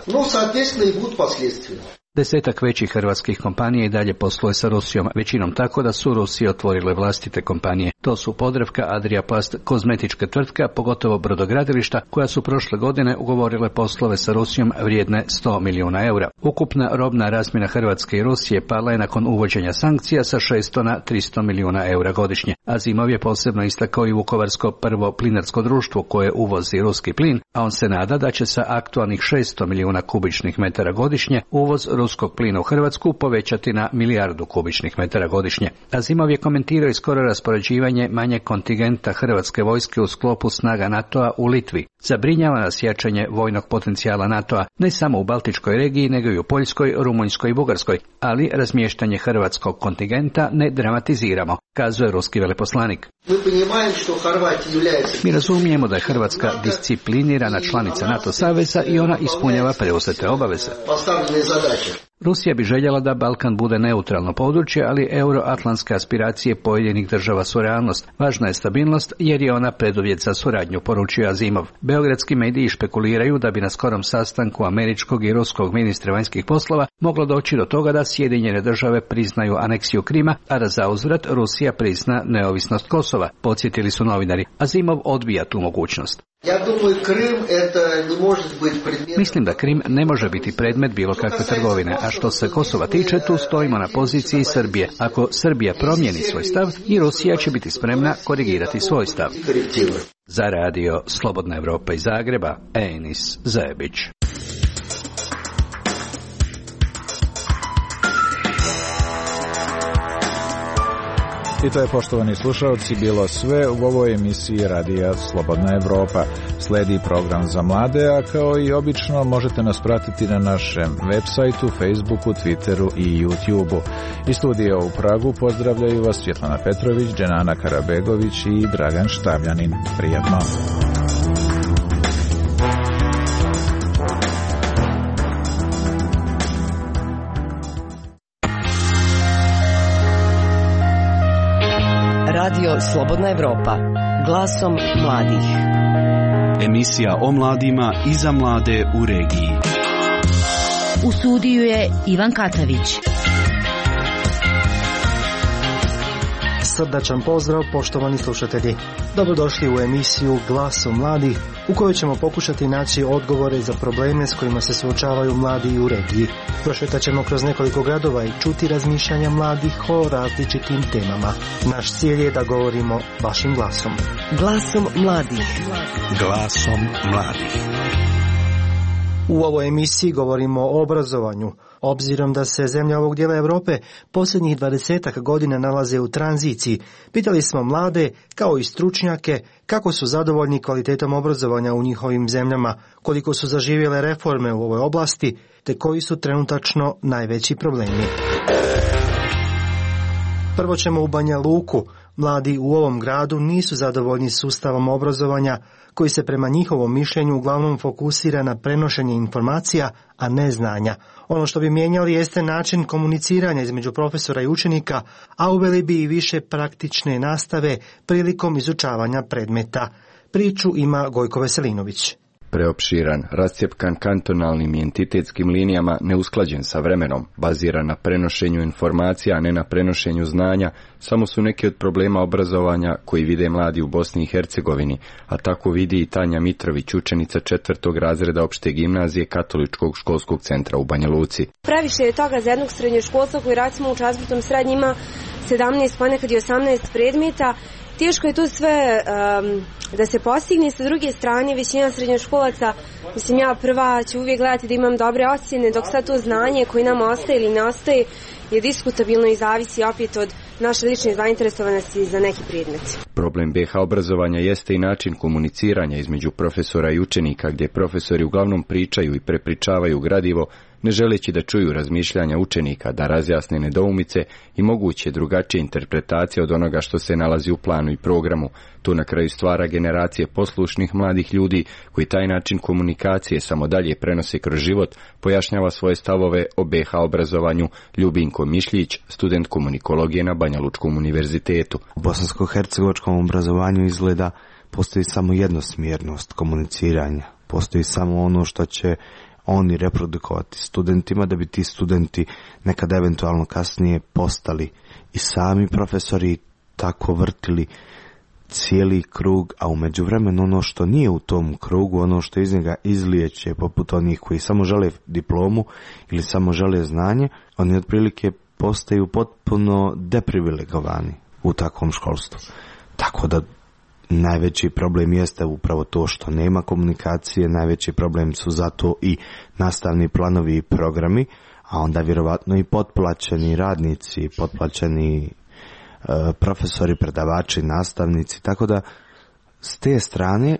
Desetak većih hrvatskih kompanija i dalje posluje sa Rusijom, većinom tako da su Rusije otvorile vlastite kompanije. To su Podravka, Adriaplast, kozmetičke tvrtka, pogotovo brodogradilišta, koja su prošle godine ugovorile poslove sa Rusijom vrijedne sto milijuna eura. Ukupna robna razmjena Hrvatske i Rusije pala je nakon uvođenja sankcija sa šesto na tristo milijuna eura godišnje. Azimov je posebno istakao i Vukovarsko prvo plinarsko društvo koje uvozi ruski plin, a on se nada da će sa aktualnih šesto milijuna kubičnih metara godišnje uvoz ruskog plina u Hrvatsku povećati na milijardu kubičnih metara godišnje. Azimov je komentirao i skoro raspoređivanje manje kontingenta hrvatske vojske u sklopu snaga NATO-a u Litvi. Zabrinjava nas jačanje vojnog potencijala NATO-a ne samo u Baltičkoj regiji, nego i u Poljskoj, Rumunjskoj i Bugarskoj, ali razmještanje hrvatskog kontingenta ne dramatiziramo, kazuje ruski veleposlanik. Mi razumijemo da je Hrvatska disciplinirana članica NATO saveza i ona ispunjava preuzete obaveze. Rusija bi željela da Balkan bude neutralno područje, ali euroatlantske aspiracije pojedinih država su realnost. Važna je stabilnost jer je ona preduvjet za suradnju, poručio Azimov. Beogradski mediji špekuliraju da bi na skorom sastanku američkog i ruskog ministra vanjskih poslova moglo doći do toga da Sjedinjene države priznaju aneksiju Krima, a da zauzvrat Rusija prizna neovisnost Kosova, podsjetili su novinari. Azimov odbija tu mogućnost. Mislim da Krim ne može biti predmet bilo kakve trgovine, a što se Kosova tiče, tu stojimo na poziciji Srbije. Ako Srbija promijeni svoj stav, i Rusija će biti spremna korigirati svoj stav. Za radio Slobodna Evropa iz Zagreba, Enis Zebić.
I to je, poštovani slušalci, bilo sve u ovoj emisiji Radija Slobodna Evropa. Sledi program za mlade, a kao i obično možete nas pratiti na našem web sajtu, Facebooku, Twitteru i YouTubeu. Iz studija u Pragu pozdravljaju vas Svjetlana Petrović, Dženana Karabegović i Dragan Štavljanin. Prijatno!
Radio Slobodna Evropa, glasom mladih.
Emisija o mladima i za mlade u regiji.
U studiju je Ivan Katavić.
Srdačan pozdrav, poštovani slušatelji. Dobrodošli u emisiju Glasom mladih, u kojoj ćemo pokušati naći odgovore za probleme s kojima se suočavaju mladi u regiji. Prošetat ćemo kroz nekoliko gradova i čuti razmišljanja mladih o različitim temama. Naš cilj je da govorimo vašim glasom.
Glasom mladih.
Glasom mladih.
U ovoj emisiji govorimo o obrazovanju. Obzirom da se zemlja ovog dijela Europe posljednjih dvadesetak godina nalaze u tranziciji, pitali smo mlade, kao i stručnjake, kako su zadovoljni kvalitetom obrazovanja u njihovim zemljama, koliko su zaživjele reforme u ovoj oblasti, te koji su trenutačno najveći problemi. Prvo ćemo u Banja Luku. Mladi u ovom gradu nisu zadovoljni sustavom obrazovanja, koji se prema njihovom mišljenju uglavnom fokusira na prenošenje informacija, a ne znanja. Ono što bi mijenjali jeste način komuniciranja između profesora i učenika, a uveli bi i više praktične nastave prilikom izučavanja predmeta. Priču ima Gojko Veselinović.
Preopširan, rascjepkan kantonalnim i entitetskim linijama, neusklađen sa vremenom, baziran na prenošenju informacija, a ne na prenošenju znanja, samo su neki od problema obrazovanja koji vide mladi u Bosni i Hercegovini, a tako vidi i Tanja Mitrović, učenica četvrtog razreda opšte gimnazije Katoličkog školskog centra u Banja Luci.
Previše je toga za jednog srednjoškolca koji recimo u četvrtom srednjem ima sedamnaest, ponekad i osamnaest predmeta. Teško je to sve um, da se postigne. Sa druge strane, većina srednjoškolaca, mislim ja prva ću uvijek gledati da imam dobre ocjene, dok sad to znanje koje nam ostaje ili ne ostaje je diskutabilno i zavisi opet od naše lične zainteresovanosti za neki predmet.
Problem B H obrazovanja jeste i način komuniciranja između profesora i učenika, gdje profesori uglavnom pričaju i prepričavaju gradivo, ne želeći da čuju razmišljanja učenika, da razjasne nedoumice i moguće drugačije interpretacije od onoga što se nalazi u planu i programu. To na kraju stvara generacije poslušnih mladih ljudi koji taj način komunikacije samo dalje prenose kroz život, pojašnjava svoje stavove o B H obrazovanju Ljubinko Mišljić, student komunikologije na Banja Lučkom univerzitetu.
U bosansko-hercegovačkom obrazovanju izgleda postoji samo jednosmjernost komuniciranja. Postoji samo ono što će oni reprodukovati studentima, da bi ti studenti nekada eventualno kasnije postali i sami profesori, tako vrtili cijeli krug, a u međuvremenu ono što nije u tom krugu, ono što iz njega izlijeće, poput onih koji samo žele diplomu ili samo žele znanje, oni otprilike postaju potpuno deprivilegovani u takvom školstvu. Tako da najveći problem jeste upravo to što nema komunikacije, najveći problem su zato i nastavni planovi i programi, a onda vjerovatno i potplaćeni radnici, potplaćeni e, profesori, predavači, nastavnici, tako da s te strane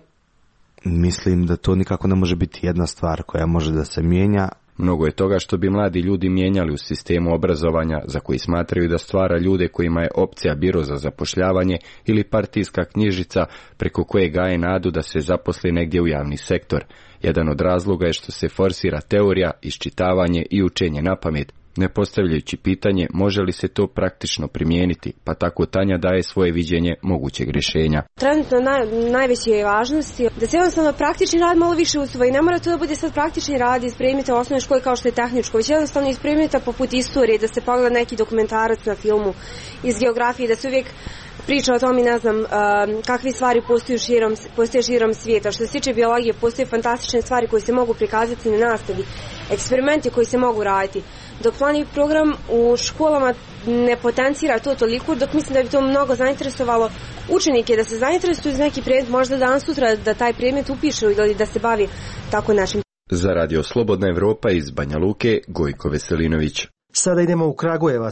mislim da to nikako ne može biti jedna stvar koja može da se mijenja.
Mnogo je toga što bi mladi ljudi mijenjali u sistemu obrazovanja, za koji smatraju da stvara ljude kojima je opcija biro za zapošljavanje ili partijska knjižica preko koje gaje nadu da se zaposli negdje u javni sektor. Jedan od razloga je što se forsira teorija, iščitavanje i učenje na pamet, ne postavljajući pitanje može li se to praktično primijeniti, pa tako Tanja daje svoje viđenje mogućeg rješenja.
Trenutno naj, najveće je važnosti da se jednostavno praktični rad malo više usvoji. Ne mora to da bude sad praktični rad iz predmeta osnovne škole kao što je tehničko, već jednostavno iz predmeta poput istorije, da se pogleda neki dokumentarac na filmu, iz geografije, da se uvijek priča o tome, ne znam, uh, kakve stvari postoje širom, postoje širom svijeta. Što se tiče biologije, postoje fantastične stvari koje se mogu prikazati na nastavi, eksperimenti koji se mogu raditi. Dok plani program u školama ne potencira to toliko, dok mislim da bi to mnogo zainteresovalo učenike da se zainteresuju za neki predmet, možda danas sutra da taj predmet upišu ili da se bavi tako našim.
Za Radio Slobodna Evropa iz Banja Luke, Gojko Veselinović.
Sada idemo u Kragujevac.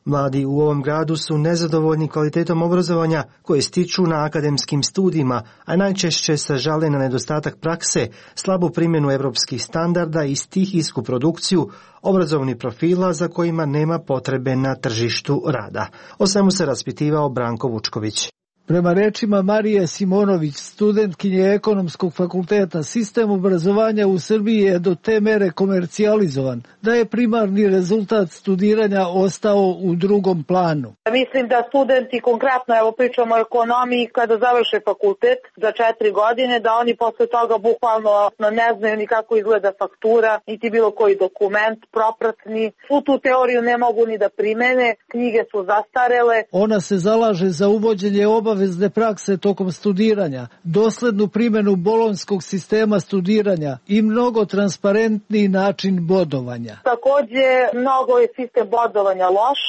Mladi u ovom gradu su nezadovoljni kvalitetom obrazovanja koje stiču na akademskim studijima, a najčešće se žale na nedostatak prakse, slabu primjenu evropskih standarda i stihijsku produkciju obrazovnih profila za kojima nema potrebe na tržištu rada. O svemu se raspitivao Branko Vučković.
Prema rečima Marije Simonović, studentkinje Ekonomskog fakulteta, sistem obrazovanja u Srbiji je do te mere komercijalizovan da je primarni rezultat studiranja ostao u drugom planu.
Mislim da studenti, konkretno evo pričamo o ekonomiji, kada završe fakultet za četiri godine, da oni posle toga bukvalno ne znaju ni kako izgleda faktura, niti bilo koji dokument, propratni. U tu teoriju ne mogu ni da primene, knjige su zastarele.
Ona se zalaže za uvođenje obave obavezne prakse tokom studiranja, doslednu primjenu bolonjskog sistema studiranja i mnogo transparentniji način bodovanja.
Također, mnogo je sistem bodovanja loš.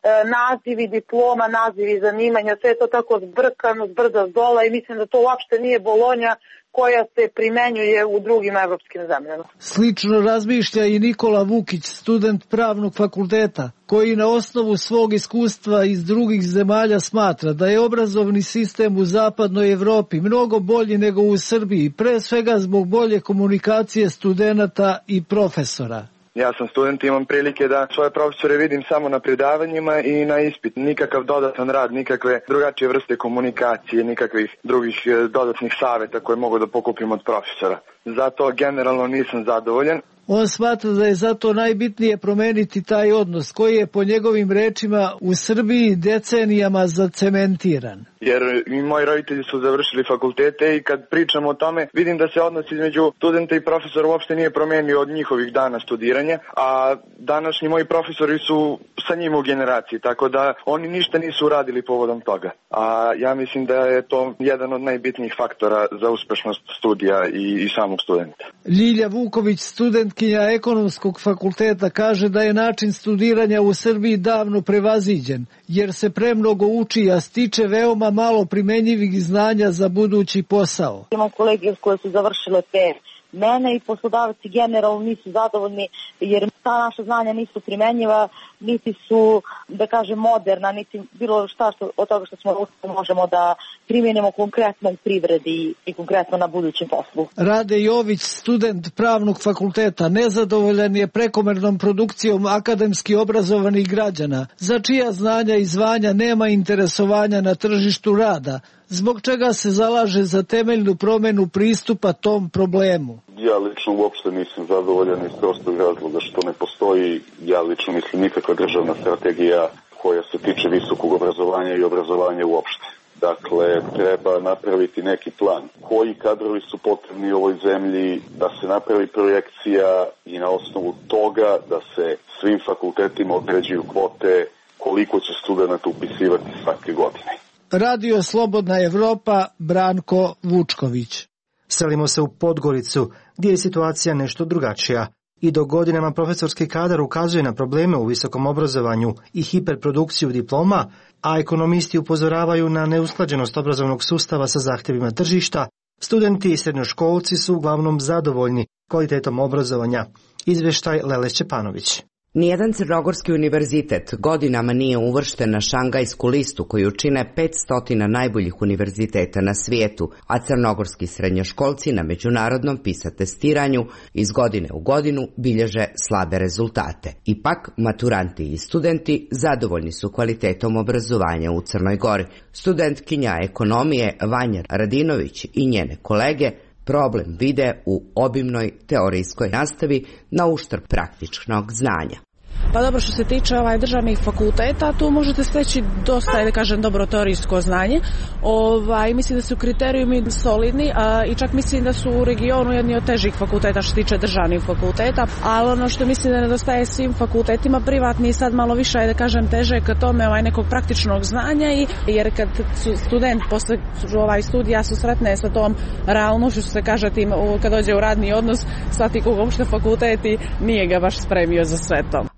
Nazivi diploma, nazivi zanimanja, sve je to tako zbrkano, zbrda zdola i mislim da to uopšte nije Bolonja koja se primenjuje u drugim evropskim zemljama.
Slično razmišlja i Nikola Vukić, student pravnog fakulteta, koji na osnovu svog iskustva iz drugih zemalja smatra da je obrazovni sistem u zapadnoj Evropi mnogo bolji nego u Srbiji, pre svega zbog bolje komunikacije studenata i profesora.
Ja sam student i imam prilike da svoje profesore vidim samo na predavanjima i na ispit. Nikakav dodatan rad, nikakve drugačije vrste komunikacije, nikakvih drugih dodatnih savjeta koje mogu da pokupim od profesora. Zato generalno nisam zadovoljan.
On smatra da je zato najbitnije promeniti taj odnos koji je po njegovim rečima u Srbiji decenijama zacementiran.
Jer i moji roditelji su završili fakultete i kad pričamo o tome vidim da se odnos između studenta i profesora uopšte nije promenio od njihovih dana studiranja, a današnji moji profesori su sa njim u generaciji, tako da oni ništa nisu uradili povodom toga. A ja mislim da je to jedan od najbitnijih faktora za uspešnost studija i, i samog studenta.
Ljilja Vuković, studentkinja Ekonomskog fakulteta, kaže da je način studiranja u Srbiji davno prevaziđen, jer se premnogo uči, a stiče veoma malo primenjivih znanja za budući posao.
Imam kolege koje su završile te mene i poslodavci generalno nisu zadovoljni jer ta naša znanja nisu primenjiva, niti su, da kažem, moderna, niti bilo šta što, od toga što smo možemo da primjenimo konkretno u privredi i konkretno na budućem poslu.
Rade Jović, student pravnog fakulteta, nezadovoljan je prekomernom produkcijom akademski obrazovanih građana, za čija znanja i zvanja nema interesovanja na tržištu rada, zbog čega se zalaže za temeljnu promjenu pristupa tom problemu.
Ja lično uopšte nisam zadovoljan iz prostog razloga što ne postoji, ja lično mislim, nikakva državna strategija koja se tiče visokog obrazovanja i obrazovanja uopšte. Dakle, treba napraviti neki plan. Koji kadrovi su potrebni u ovoj zemlji, da se napravi projekcija i na osnovu toga da se svim fakultetima određuju kvote koliko će studenta upisivati svake godine.
Radio Slobodna Evropa, Branko Vučković.
Selimo se u Podgoricu, gdje je situacija nešto drugačija. I do godinama profesorski kadar ukazuje na probleme u visokom obrazovanju i hiperprodukciju diploma, a ekonomisti upozoravaju na neusklađenost obrazovnog sustava sa zahtjevima tržišta, studenti i srednjoškolci su uglavnom zadovoljni kvalitetom obrazovanja. Izvještaj Lele Šćepanović.
Nijedan crnogorski univerzitet godinama nije uvršten na šangajsku listu koju čine petsto najboljih univerziteta na svijetu, a crnogorski srednjoškolci na međunarodnom PISA testiranju iz godine u godinu bilježe slabe rezultate. Ipak, maturanti i studenti zadovoljni su kvalitetom obrazovanja u Crnoj Gori. Studentkinja ekonomije Vanja Radinović i njene kolege problem vide u obimnoj teorijskoj nastavi na uštrb praktičnog znanja.
Pa dobro, što se tiče ovaj državnih fakulteta, tu možete steći dosta, da kažem, dobro teorijsko znanje. Ovaj, mislim da su kriterijumi solidni a, i čak mislim da su u regionu jedni od težih fakulteta što se tiče državnih fakulteta, ali ono što mislim da nedostaje svim fakultetima privatni sad malo više, da kažem, teže ka tome ovaj, nekog praktičnog znanja, i jer kad su student posle ovaj, studija susretne sa tom realnošću, što se kaže, tim, kad dođe u radni odnos, shvati kog uopšte fakulteti nije ga baš spremio za sve to.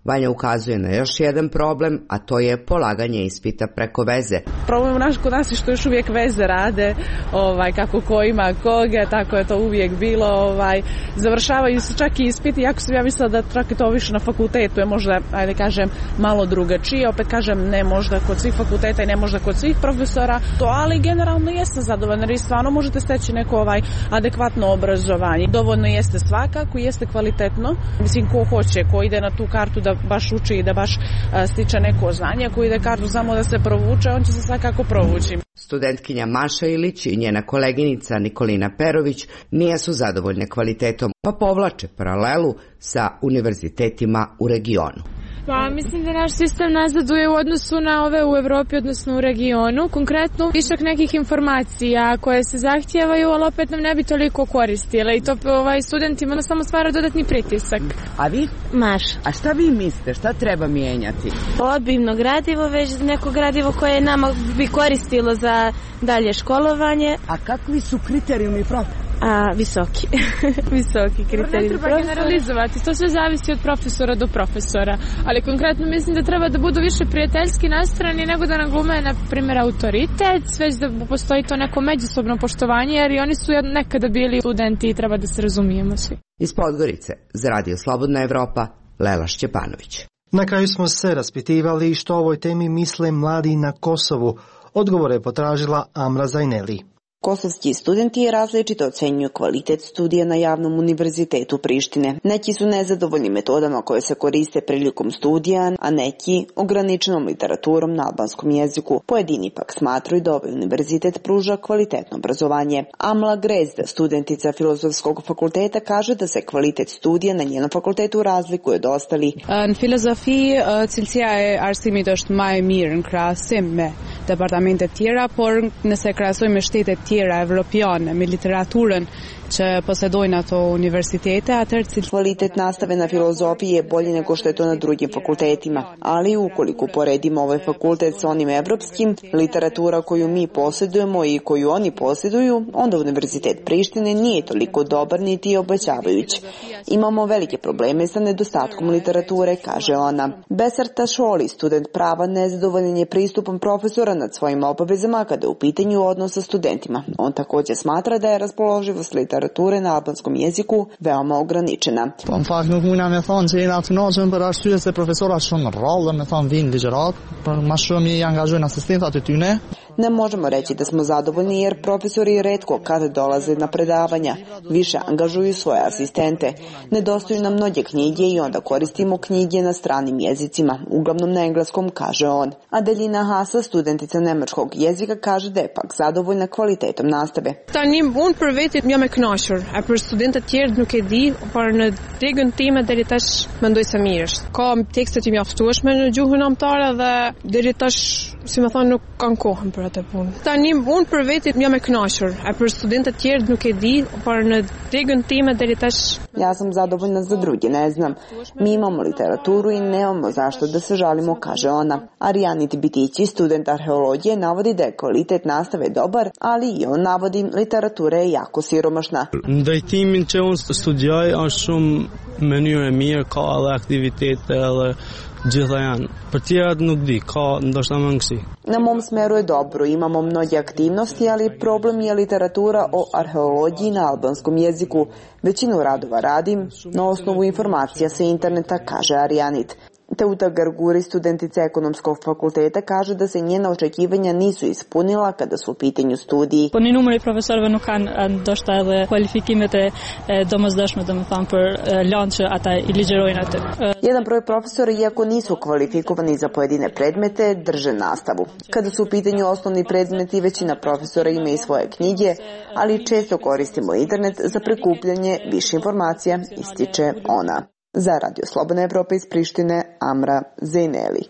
Vanja ukazuje na još jedan problem, a to je polaganje ispita preko veze.
Problem naš kod nas je što još uvijek veze rade, ovaj, kako ko ima koga, tako je to uvijek bilo. Ovaj, završavaju se čak i ispiti, iako sam ja mislila da čak i to više na fakultetu je možda, ajde kažem, malo drugačije. Opet kažem, ne možda kod svih fakulteta i ne možda kod svih profesora, to, ali generalno jeste zadovoljno, jer stvarno možete steći neko ovaj adekvatno obrazovanje. Dovoljno jeste svakako, jeste kvalitetno. Mislim, ko hoće, ko ide na tu kartu da baš uči i da baš a, stiče neko znanje, ko ide kartu samo da se provuče, on će se svakako provući.
Studentkinja Maša Ilić i njena koleginica Nikolina Perović nije su zadovoljne kvalitetom, pa povlače paralelu sa univerzitetima u regionu.
Pa mislim da naš sistem nazaduje u odnosu na ove u Evropi, odnosno u regionu. Konkretno, višak nekih informacija koje se zahtijevaju, ali opet nam ne bi toliko koristile i to ovaj, studentima samo stvara dodatni pritisak.
A vi?
Maš.
A šta vi mislite? Šta treba mijenjati?
Obimno gradivo, već neko gradivo koje nama bi koristilo za dalje školovanje.
A kakvi su kriterijumi profesora?
A, visoki. Visoki kriterij. Ne treba generalizovati, to sve zavisi od profesora do profesora, ali konkretno mislim da treba da budu više prijateljski nastrojeni nego da naglume, na primjer, autoritet, već da postoji to neko međusobno poštovanje, jer i oni su nekada bili studenti i treba da se razumijemo svi.
Iz Podgorice, za Radio Slobodna Evropa, Lela Šćepanović.
Na kraju smo se raspitivali što o ovoj temi misle mladi na Kosovu. Odgovore je potražila Amra Zajneli.
Kosovski studenti različito ocenjuju kvalitet studija na javnom univerzitetu Prištine. Neki su nezadovoljni metodama koje se koriste prilikom studija, a neki ograničenom literaturom na albanskom jeziku. Pojedini pak smatraju da ovaj univerzitet pruža kvalitetno obrazovanje. Amla Grezda, studentica Filozofskog fakulteta, kaže da se kvalitet studija na njenom fakultetu razlikuje od ostalih.
Në filozofi, cilësia e arsimit është më e mirë në krahasim me departamente tjera, por nëse krahasojmë me shtetet tjera evropiane, me literaturën që posedojnë ato univerzitete, atëherë
kvalitet nastave na filozofiji je bolji nego što je to na drugim fakultetima, ali ukoliko poredimo ovaj fakultet sa onim evropskim, literatura koju mi posjedujemo i koju oni posjeduju, onda Univerzitet Prištine nije toliko dobar niti obećavajuć. Imamo velike probleme sa nedostatkom literature, kaže ona. Besarta Šoli, student prava, nezadovoljan je pristupom profesora nad svojim obavezama kada je u pitanju odnos sa studentima. On također smatra da je raspoloživost literature na albanskom jeziku veoma ograničena.
Po në fakt nuk muna me thonë që jena të kënaqur për arsye se profesorat shumë rrallë, me thonë vinë ligjërat, por më shumë i angazhojnë asistentat e tyre.
Ne možemo reći da smo zadovoljni jer profesori retko kada dolaze na predavanja, više angažuju svoje asistente. Nedostaju nam mnoge knjige i onda koristimo knjige na stranim jezicima, uglavnom na engleskom, kaže on. Adelina Hasa, studentica nemačkog jezika, kaže da je pak zadovoljna kvalitetom nastave.
Tani unë për veti jam e kënaqur, a për studentët tjerë nuk e di, por në tregën time deri tash mendoj se mirë është. Ka tekste të mjaftueshme në gjuhën anëtare dhe deri tash, si më thonë, nuk kanë kohën për atë punë. Tani unë për veti jam e kënaqur, a për studentët tjerë nuk e di, por në tregën time deri tash.
Ja sam zadovoljna, za druge ne znam. Mi imamo literaturu i nemamo zašto da se žalimo, kaže ona. Arijanit Bitići, student arheologije, navodi da je kvalitet nastave dobar, ali i on navodi literatura je jako siromašna.
Ndajtimin që unë studioj është shumë mënyrë e mirë, ka edhe aktivitete edhe gjitha janë. Për tjerat nuk di, ka ndoshta mangësi.
Na mom smeru je dobro, imamo mnoge aktivnosti, ali problem je literatura o arheologiji na albanskom jeziku. Većinu radova radim na osnovu informacija sa interneta, kaže Arijanit. Teuta Garguri, studentica ekonomskog fakulteta, kaže da se njena očekivanja nisu ispunila kada su u pitanju studiji.
Po një numër i profesorëve nuk kanë ndoshta edhe kualifikimet e domosdoshme, domethënë për lanë që ata i ligjërojnë atë.
Jedan broj profesora, iako nisu kvalifikovani za pojedine predmete, drže nastavu. Kada su u pitanju osnovni predmeti, većina profesora ima i svoje knjige, ali često koristimo internet za prikupljanje više informacija, ističe ona. Za Radio Slobodna Evropa iz Prištine, Amra Zejneli.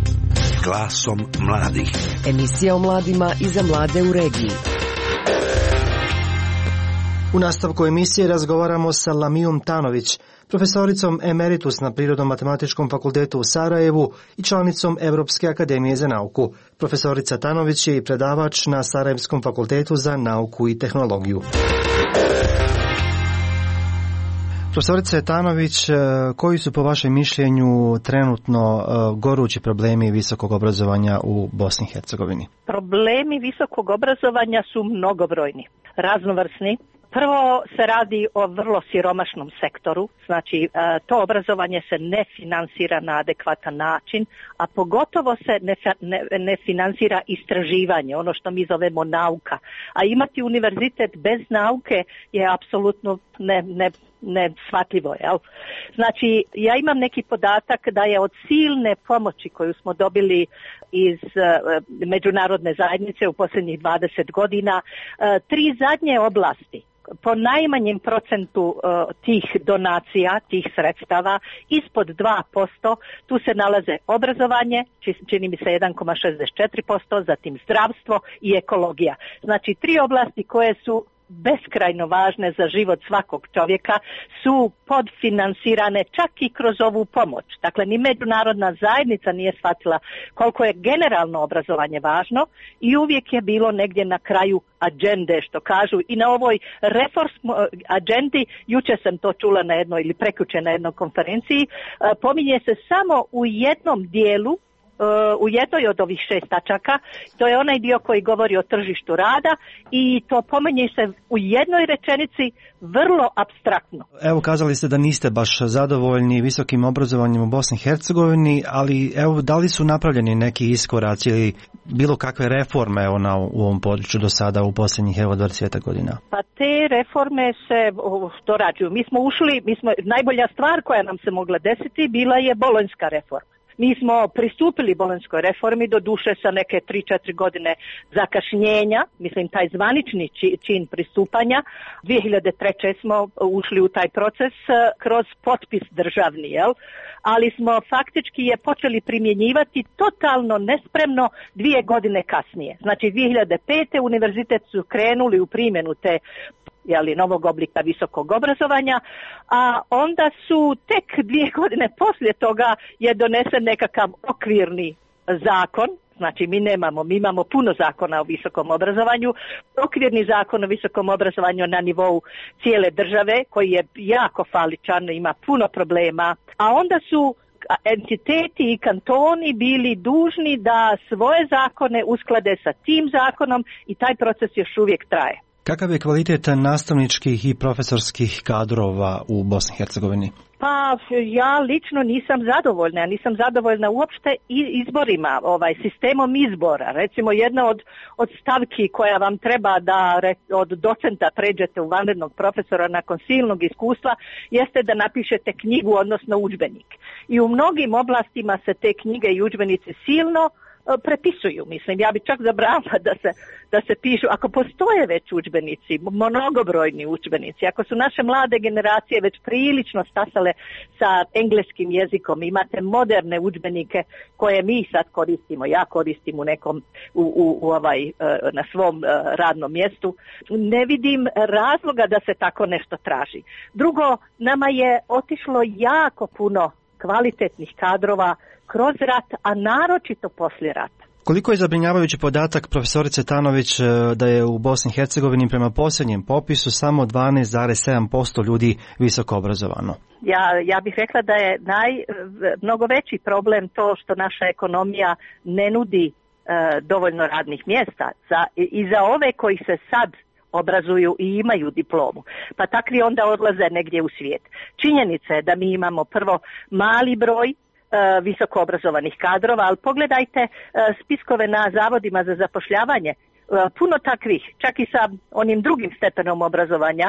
Glasom mladih.
Emisija o mladima i za mlade u regiji.
U nastavku emisije razgovaramo sa Lamijom Tanović, profesoricom emeritus na Prirodno-matematičkom fakultetu u Sarajevu i članicom Evropske akademije za nauku. Profesorica Tanović je i predavač na Sarajevskom fakultetu za nauku i tehnologiju. Profesorice Etanović, koji su po vašem mišljenju trenutno gorući problemi visokog obrazovanja u Bosni i Hercegovini?
Problemi visokog obrazovanja su mnogobrojni, raznovrsni. Prvo se radi o vrlo siromašnom sektoru, znači to obrazovanje se ne finansira na adekvatan način, a pogotovo se ne, ne, ne finansira istraživanje, ono što mi zovemo nauka. A imati univerzitet bez nauke je apsolutno ne, ne, neshvatljivo. Jel? Znači, ja imam neki podatak da je od silne pomoći koju smo dobili iz uh, međunarodne zajednice u posljednjih dvadeset godina, uh, tri zadnje oblasti po najmanjem procentu uh, tih donacija, tih sredstava, ispod dva posto, tu se nalaze obrazovanje, čini mi se jedan zarez šezdeset četiri posto, zatim zdravstvo i ekologija. Znači, tri oblasti koje su beskrajno važne za život svakog čovjeka su podfinansirane čak i kroz ovu pomoć. Dakle, ni međunarodna zajednica nije shvatila koliko je generalno obrazovanje važno i uvijek je bilo negdje na kraju agende, što kažu. I na ovoj reform agendi, jučer sam to čula na jednoj ili prekjučer na jednoj konferenciji, pominje se samo u jednom dijelu, u jednoj od ovih šest tačaka, to je onaj dio koji govori o tržištu rada i to pominje se u jednoj rečenici vrlo apstraktno.
Evo, kazali ste da niste baš zadovoljni visokim obrazovanjem u Bosni i Hercegovini, ali evo, da li su napravljeni neki iskoraci ili bilo kakve reforme evo, na, u ovom području do sada u posljednjih evo dvadeset godina?
Pa te reforme se dorađuju. Mi smo ušli, mi smo, najbolja stvar koja nam se mogla desiti bila je bolonjska reforma. Mi smo pristupili bolonjskoj reformi, do duše sa neke tri četiri godine zakašnjenja, mislim taj zvanični čin pristupanja. dvije hiljade treće smo ušli u taj proces kroz potpis državni, jel? Ali smo faktički je počeli primjenjivati totalno nespremno dvije godine kasnije. Znači dvije hiljade pete univerzitet su krenuli u primjenu te jeli, novog oblika visokog obrazovanja, a onda su tek dvije godine poslije toga je donesen nekakav okvirni zakon. Znači mi nemamo, mi imamo puno zakona o visokom obrazovanju, okvirni zakon o visokom obrazovanju na nivou cijele države koji je jako faličan, ima puno problema, a onda su entiteti i kantoni bili dužni da svoje zakone usklade sa tim zakonom i taj proces još uvijek traje.
Kakav je kvalitet nastavničkih i profesorskih kadrova u Bosni i Hercegovini?
Pa ja lično nisam zadovoljna, ja nisam zadovoljna uopšte izborima, ovaj sistemom izbora. Recimo jedna od, od stavki koja vam treba da od docenta pređete u vanrednog profesora nakon silnog iskustva jeste da napišete knjigu, odnosno udžbenik. I u mnogim oblastima se te knjige i udžbenici silno prepisuju. Mislim, ja bi čak zabranila da se, da se pišu, ako postoje već udžbenici, mnogobrojni udžbenici, ako su naše mlade generacije već prilično stasale sa engleskim jezikom, imate moderne udžbenike koje mi sad koristimo, ja koristim u nekom, u, u, u ovaj, na svom radnom mjestu, ne vidim razloga da se tako nešto traži. Drugo, nama je otišlo jako puno kvalitetnih kadrova kroz rat, a naročito poslije rata.
Koliko je zabrinjavajući podatak, profesorice Tanović, da je u Bosni i Hercegovini prema posljednjem popisu samo dvanaest zarez sedam posto ljudi visoko obrazovano?
Ja, ja bih rekla da je naj, mnogo veći problem to što naša ekonomija ne nudi e, dovoljno radnih mjesta za, i za ove koji se sad obrazuju i imaju diplomu, pa takvi onda odlaze negdje u svijet. Činjenica je da mi imamo prvo mali broj visoko obrazovanih kadrova, ali pogledajte spiskove na zavodima za zapošljavanje, puno takvih, čak i sa onim drugim stepenom obrazovanja,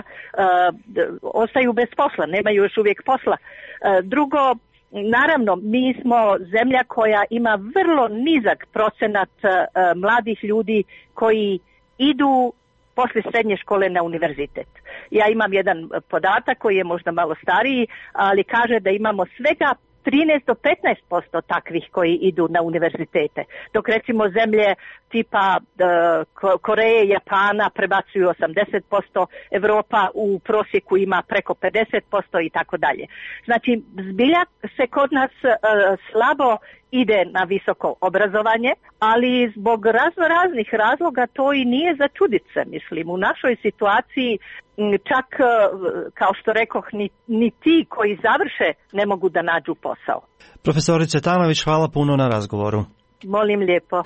ostaju bez posla, nemaju još uvijek posla. Drugo, naravno, mi smo zemlja koja ima vrlo nizak procenat mladih ljudi koji idu poslije srednje škole na univerzitet. Ja imam jedan podatak koji je možda malo stariji, ali kaže da imamo svega trinaest do petnaest posto takvih koji idu na univerzitete, dok recimo zemlje tipa uh, Koreje, Japana prebacuju osamdeset posto, Europa u prosjeku ima preko pedeset posto i tako dalje. Znači, zbilja se kod nas uh, slabo ide na visoko obrazovanje, ali zbog razno raznih razloga to i nije za čudit se, mislim. U našoj situaciji čak, kao što rekoh, ni, ni ti koji završe ne mogu da nađu posao.
Profesorice Tanović, hvala puno na razgovoru.
Molim lijepo.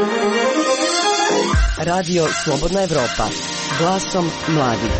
Radio Slobodna Evropa, glasom mladih.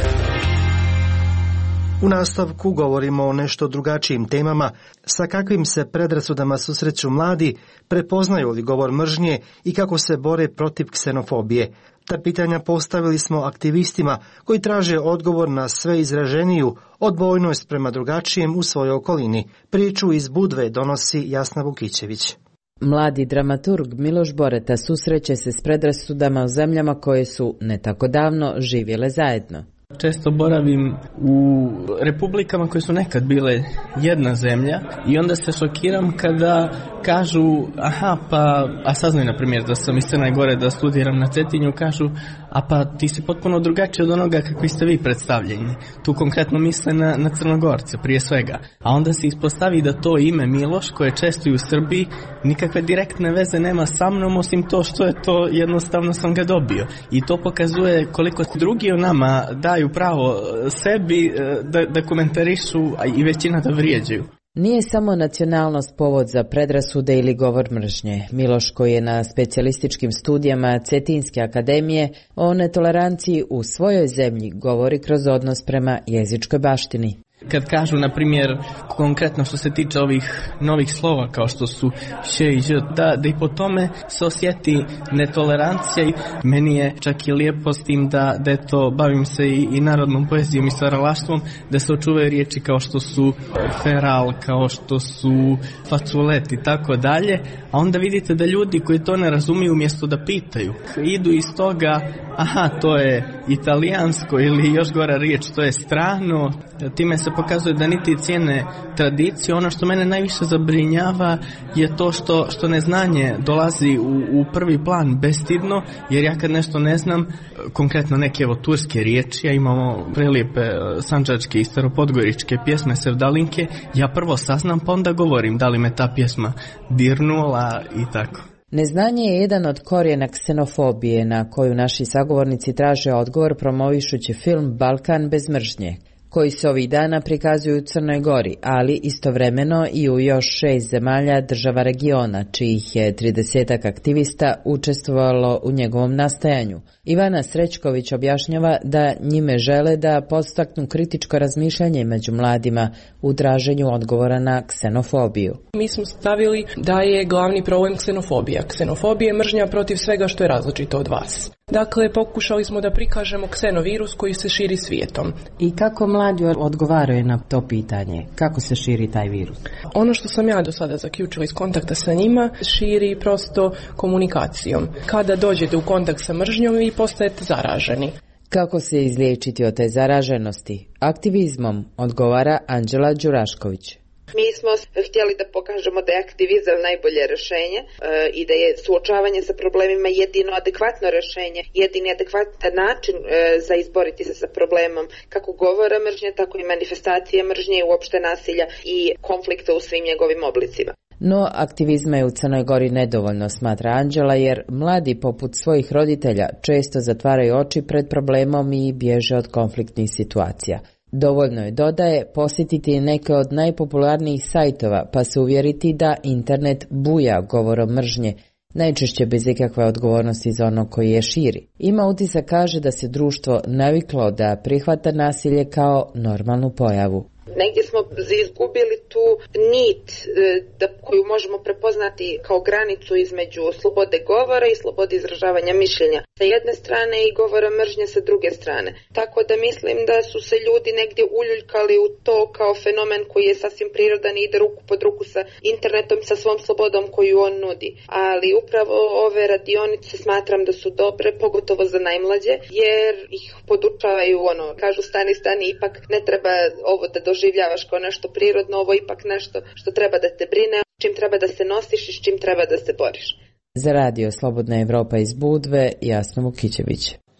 U nastavku govorimo o nešto drugačijim temama, sa kakvim se predrasudama susreću mladi, prepoznaju li govor mržnje i kako se bore protiv ksenofobije. Ta pitanja postavili smo aktivistima koji traže odgovor na sve izraženiju odbojnost prema drugačijem u svojoj okolini. Priču iz Budve donosi Jasna Vukićević.
Mladi dramaturg Miloš Boreta susreće se s predrasudama u zemljama koje su ne tako davno živjele zajedno.
Često boravim u republikama koje su nekad bile jedna zemlja i onda se šokiram kada kažu, aha, pa, a saznaju na primjer da sam iz Crne Gore da studiram na Cetinju, kažu, a pa ti si potpuno drugačiji od onoga kakvi ste vi predstavljeni. Tu konkretno misle na, na Crnogorce prije svega. A onda se ispostavi da to ime Miloš, koje često i u Srbiji, nikakve direktne veze nema sa mnom, osim to što je to, jednostavno sam ga dobio. I to pokazuje koliko drugi o nama daju pravo sebi da, da komentarišu, a i većina da vrijeđaju.
Nije samo nacionalnost povod za predrasude ili govor mržnje. Miloš, koji je na specijalističkim studijama Cetinske akademije, o netoleranciji u svojoj zemlji govori kroz odnos prema jezičkoj baštini.
Kad kažu, na primjer, konkretno što se tiče ovih novih slova kao što su š i ž, da, da i po tome se osjeti netolerancija i meni je čak i lijepo s tim da, da eto, bavim se i, i narodnom poezijom i stvaralaštvom, da se očuvaju riječi kao što su feral, kao što su faculet i tako dalje, a onda vidite da ljudi koji to ne razumiju umjesto da pitaju, idu iz toga, aha, to je italijansko ili još gora riječ, to je strano, time se pokazuje da niti cijene tradiciju. Ono što mene najviše zabrinjava je to što, što neznanje dolazi u, u prvi plan bestidno, jer ja kad nešto ne znam, konkretno neke evo turske riječi, ja imamo prelijepe sandžačke i staropodgoričke pjesme sevdalinke, ja prvo saznam pa onda govorim da li me ta pjesma dirnula i tako.
Neznanje je jedan od korijena ksenofobije na koju naši sagovornici traže odgovor promovišući film Balkan bez mržnje, koji se ovih dana prikazuju u Crnoj Gori, ali istovremeno i u još šest zemalja država regiona, čijih je tridesetak aktivista učestvovalo u njegovom nastajanju. Ivana Srećković objašnjava da njime žele da podstaknu kritičko razmišljanje među mladima u traženju odgovora na ksenofobiju.
Mi smo stavili da je glavni problem ksenofobija. Ksenofobija je mržnja protiv svega što je različito od vas. Dakle, pokušali smo da prikažemo ksenovirus koji se širi svijetom.
I kako mladi odgovaraju na to pitanje? Kako se širi taj virus?
Ono što sam ja do sada zaključila iz kontakta sa njima, širi prosto komunikacijom. Kada dođete u kontakt sa mržnjom, vi postajete zaraženi.
Kako se izliječiti od te zaraženosti? Aktivizmom, odgovara Anđela Đurašković.
Mi smo htjeli da pokažemo da je aktivizam najbolje rješenje e, i da je suočavanje sa problemima jedino adekvatno rješenje, jedini adekvatan način e, za izboriti se sa problemom kako govora mržnje, tako i manifestacije mržnje i uopšte nasilja i konflikta u svim njegovim oblicima.
No, aktivizma je u Crnoj Gori nedovoljno, smatra Anđela, jer mladi poput svojih roditelja često zatvaraju oči pred problemom i bježe od konfliktnih situacija. Dovoljno je, dodaje, posjetiti neke od najpopularnijih sajtova pa se uvjeriti da internet buja govorom mržnje, najčešće bez ikakve odgovornosti za onog koji je širi. Ima utisak, kaže, da se društvo naviklo da prihvata nasilje kao normalnu pojavu.
Negdje smo izgubili tu nit da, koju možemo prepoznati kao granicu između slobode govora i slobode izražavanja mišljenja sa jedne strane i govora mržnje sa druge strane. Tako da mislim da su se ljudi negdje uljuljkali u to kao fenomen koji je sasvim prirodan i ide ruku pod ruku sa internetom, sa svom slobodom koju on nudi. Ali upravo ove radionice smatram da su dobre, pogotovo za najmlađe, jer ih podučavaju, ono, kažu stani, stani, ipak ne treba ovo da doživljavaš kao nešto prirodno, ovo ipak nešto što treba da te brine, čim treba da se nosiš i s čim treba da se boriš.
Za radio Slobodna Evropa iz Budve, Jasna Vukićević.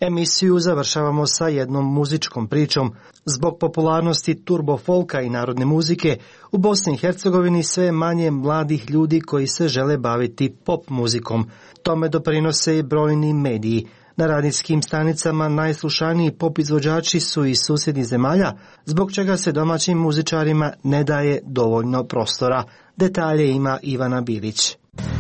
Emisiju završavamo sa jednom muzičkom pričom. Zbog popularnosti turbo folka i narodne muzike, u Bosni i Hercegovini sve manje mladih ljudi koji se žele baviti pop muzikom. Tome doprinose i brojni mediji. Na radijskim stanicama najslušaniji pop izvođači su iz susjednih zemalja, zbog čega se domaćim muzičarima ne daje dovoljno prostora. Detalje ima Ivana Bilić.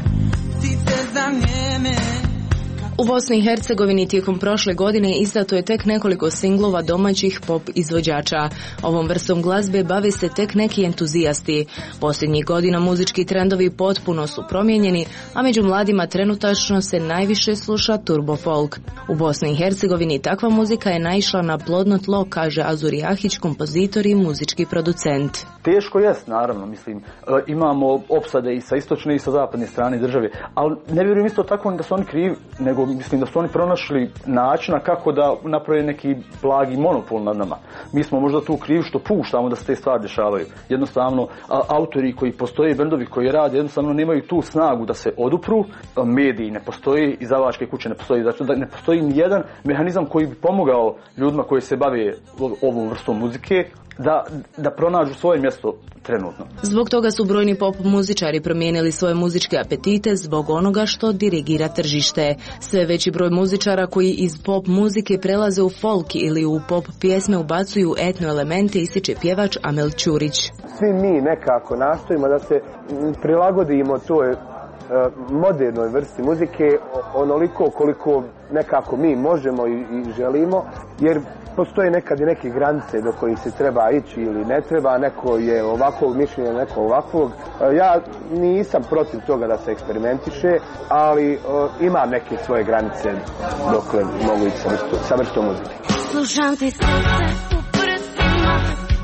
U Bosni i Hercegovini tijekom prošle godine izdato je tek nekoliko singlova domaćih pop izvođača. Ovom vrstom glazbe bave se tek neki entuzijasti. Posljednjih godina muzički trendovi potpuno su promijenjeni, a među mladima trenutačno se najviše sluša turbo folk. U Bosni i Hercegovini takva muzika je naišla na plodno tlo, kaže Azur Jahić, kompozitor i muzički producent.
Teško jest, naravno, mislim, imamo opsade i sa istočne i sa zapadne strane države, ali ne vjerujem isto tako da su oni krivi, nego mislim da su oni pronašli načina kako da naprave neki blagi monopol nad nama. Mi smo možda tu krivi što puštamo da se te stvari dešavaju. Jednostavno, a, autori koji postoje, bendovi koji rade, jednostavno nemaju tu snagu da se odupru, mediji ne postoji, izdavačke kuće ne postoji, znači da ne postoji ni jedan mehanizam koji bi pomogao ljudima koji se bave ovom vrstom muzike, Da, da pronađu svoje mjesto trenutno.
Zbog toga su brojni pop muzičari promijenili svoje muzičke apetite zbog onoga što dirigira tržište. Sve veći broj muzičara koji iz pop muzike prelaze u folk ili u pop pjesme ubacuju etno elemente, ističe pjevač Amel Ćurić.
Svi mi nekako nastojimo da se prilagodimo toj modernoj vrsti muzike onoliko koliko nekako mi možemo i, i želimo, jer postoje nekad i neke granice do kojih se treba ići ili ne treba, neko je ovakvog mišljenja, neko ovakvog. Ja nisam protiv toga da se eksperimentiše, ali o, imam neke svoje granice dokle mogu ići sa vrstom muzike.
Slušam ti srce u prstima,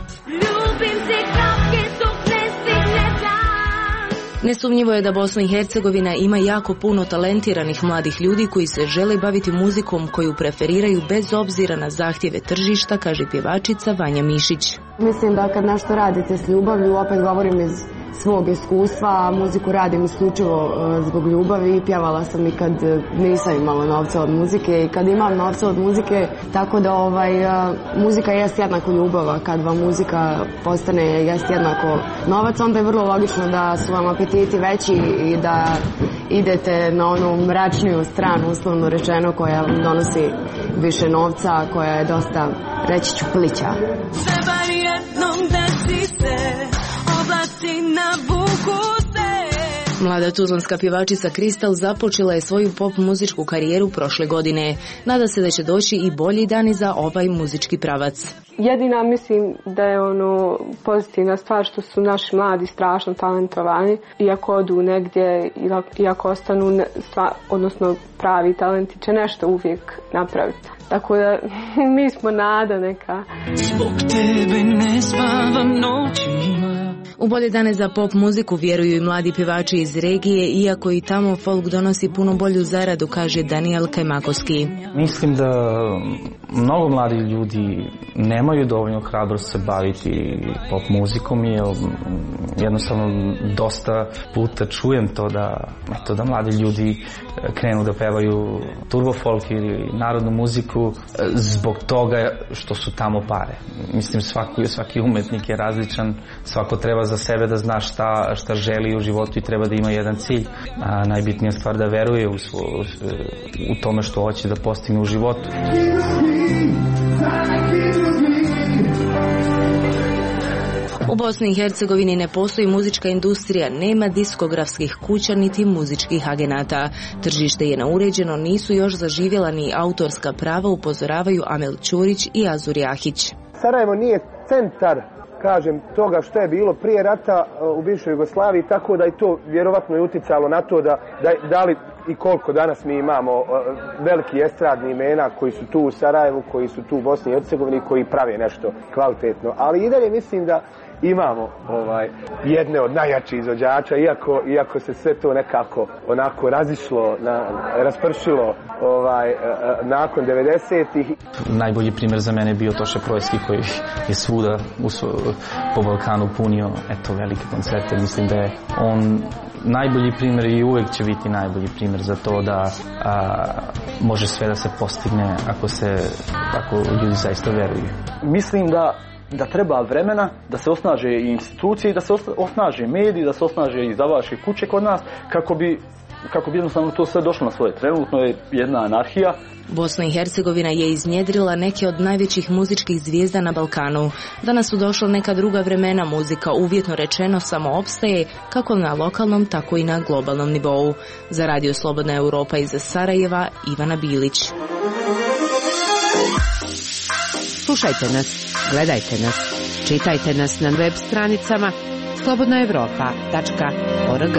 ljubim te kapke dok ne stigne dan. Nesumnjivo je da Bosna i Hercegovina ima jako puno talentiranih mladih ljudi koji se žele baviti muzikom koju preferiraju bez obzira na zahtjeve tržišta, kaže pjevačica Vanja Mišić.
Mislim da kad nešto radite s ljubavlju, opet govorim iz svog iskustva, a muziku radim isključivo zbog ljubavi i pjevala sam i kad nisam imala novca od muzike i kad imam novca od muzike, tako da ovaj, muzika jest jednako ljubava. Kad vam muzika postane jest jednako novac, onda je vrlo logično da su vam apetiti veći i da idete na onu mračniju stranu, uslovno rečeno, koja vam donosi više novca, koja je dosta, reći ću, plića.
Treba jednom desi se, oblaci navuku se. Mlada tuzlanska pjevačica Kristal započela je svoju pop muzičku karijeru prošle godine. Nada se da će doći i bolji dani za ovaj muzički pravac.
Jedina mislim da je ono pozitivna stvar što su naši mladi strašno talentovani, iako odu negdje, iako ostanu stvar, odnosno pravi talenti će nešto uvijek napraviti. Tako da mi smo nada neka. Zbog tebe ne spavam noćima. U bolje dane za pop muziku vjeruju i mladi pjevači iz regije, iako i tamo folk donosi puno bolju zaradu, kaže Daniel Kajmakovski.
Mislim da mnogo mladih ljudi nemaju dovoljno hrabrost se baviti pop muzikom i jednostavno dosta puta čujem to da, eto, da mladi ljudi krenu da pevaju turbo folk ili narodnu muziku zbog toga što su tamo pare. Mislim, svaki, svaki umetnik je različan, svako treba za sebe da zna šta, šta želi u životu i treba da ima jedan cilj. A najbitnija stvar da veruje u, svo, u tome što hoće da postigne u životu.
U Bosni i Hercegovini ne postoji muzička industrija, nema diskografskih kuća niti muzičkih agenata. Tržište je neuređeno, nisu još zaživjela ni autorska prava, upozoravaju Amel Ćurić i Azur Jahić.
Sarajevo nije centar, kažem, toga što je bilo prije rata u bivšoj Jugoslaviji, tako da i to vjerovatno je uticalo na to da, da, da li i koliko danas mi imamo veliki estradni imena koji su tu u Sarajevu, koji su tu u Bosni i Hercegovini, koji prave nešto kvalitetno. Ali i dalje mislim da imamo ovaj jedne od najjačih izvođača, iako, iako se sve to nekako onako razišlo, na, raspršilo ovaj, nakon devedesetih.
Najbolji primjer za mene je bio Toša Projski koji je svuda u, po Balkanu punio eto, velike koncerte. Mislim da je on najbolji primjer i uvijek će biti najbolji primjer za to da a, može sve da se postigne ako, se, ako ljudi zaista veruju.
Mislim da da treba vremena da se osnaže i institucije i da se osnaže mediji, da se osnaže i izdavačke kuće kod nas kako bi, kako bi jednostavno to sve došlo na svoje. Trenutno je jedna anarhija.
Bosna i Hercegovina je iznjedrila neke od najvećih muzičkih zvijezda na Balkanu. Danas su došla neka druga vremena, muzika uvjetno rečeno samo opstaje kako na lokalnom tako i na globalnom nivou. Za Radio Slobodna Europa iz Sarajeva, Ivana Bilić.
Slušajte nas, gledajte nas, čitajte nas na web stranicama slobodna evropa tačka org.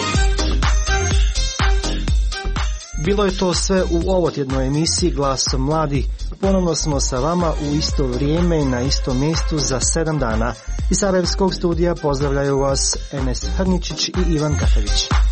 Bilo je to sve u ovotjednoj emisiji Glasom mladih. Ponovno smo sa vama u isto vrijeme i na istom mjestu za sedam dana. Iz Sarajevskog studija pozdravljaju vas Enes Hrničić i Ivan Katević.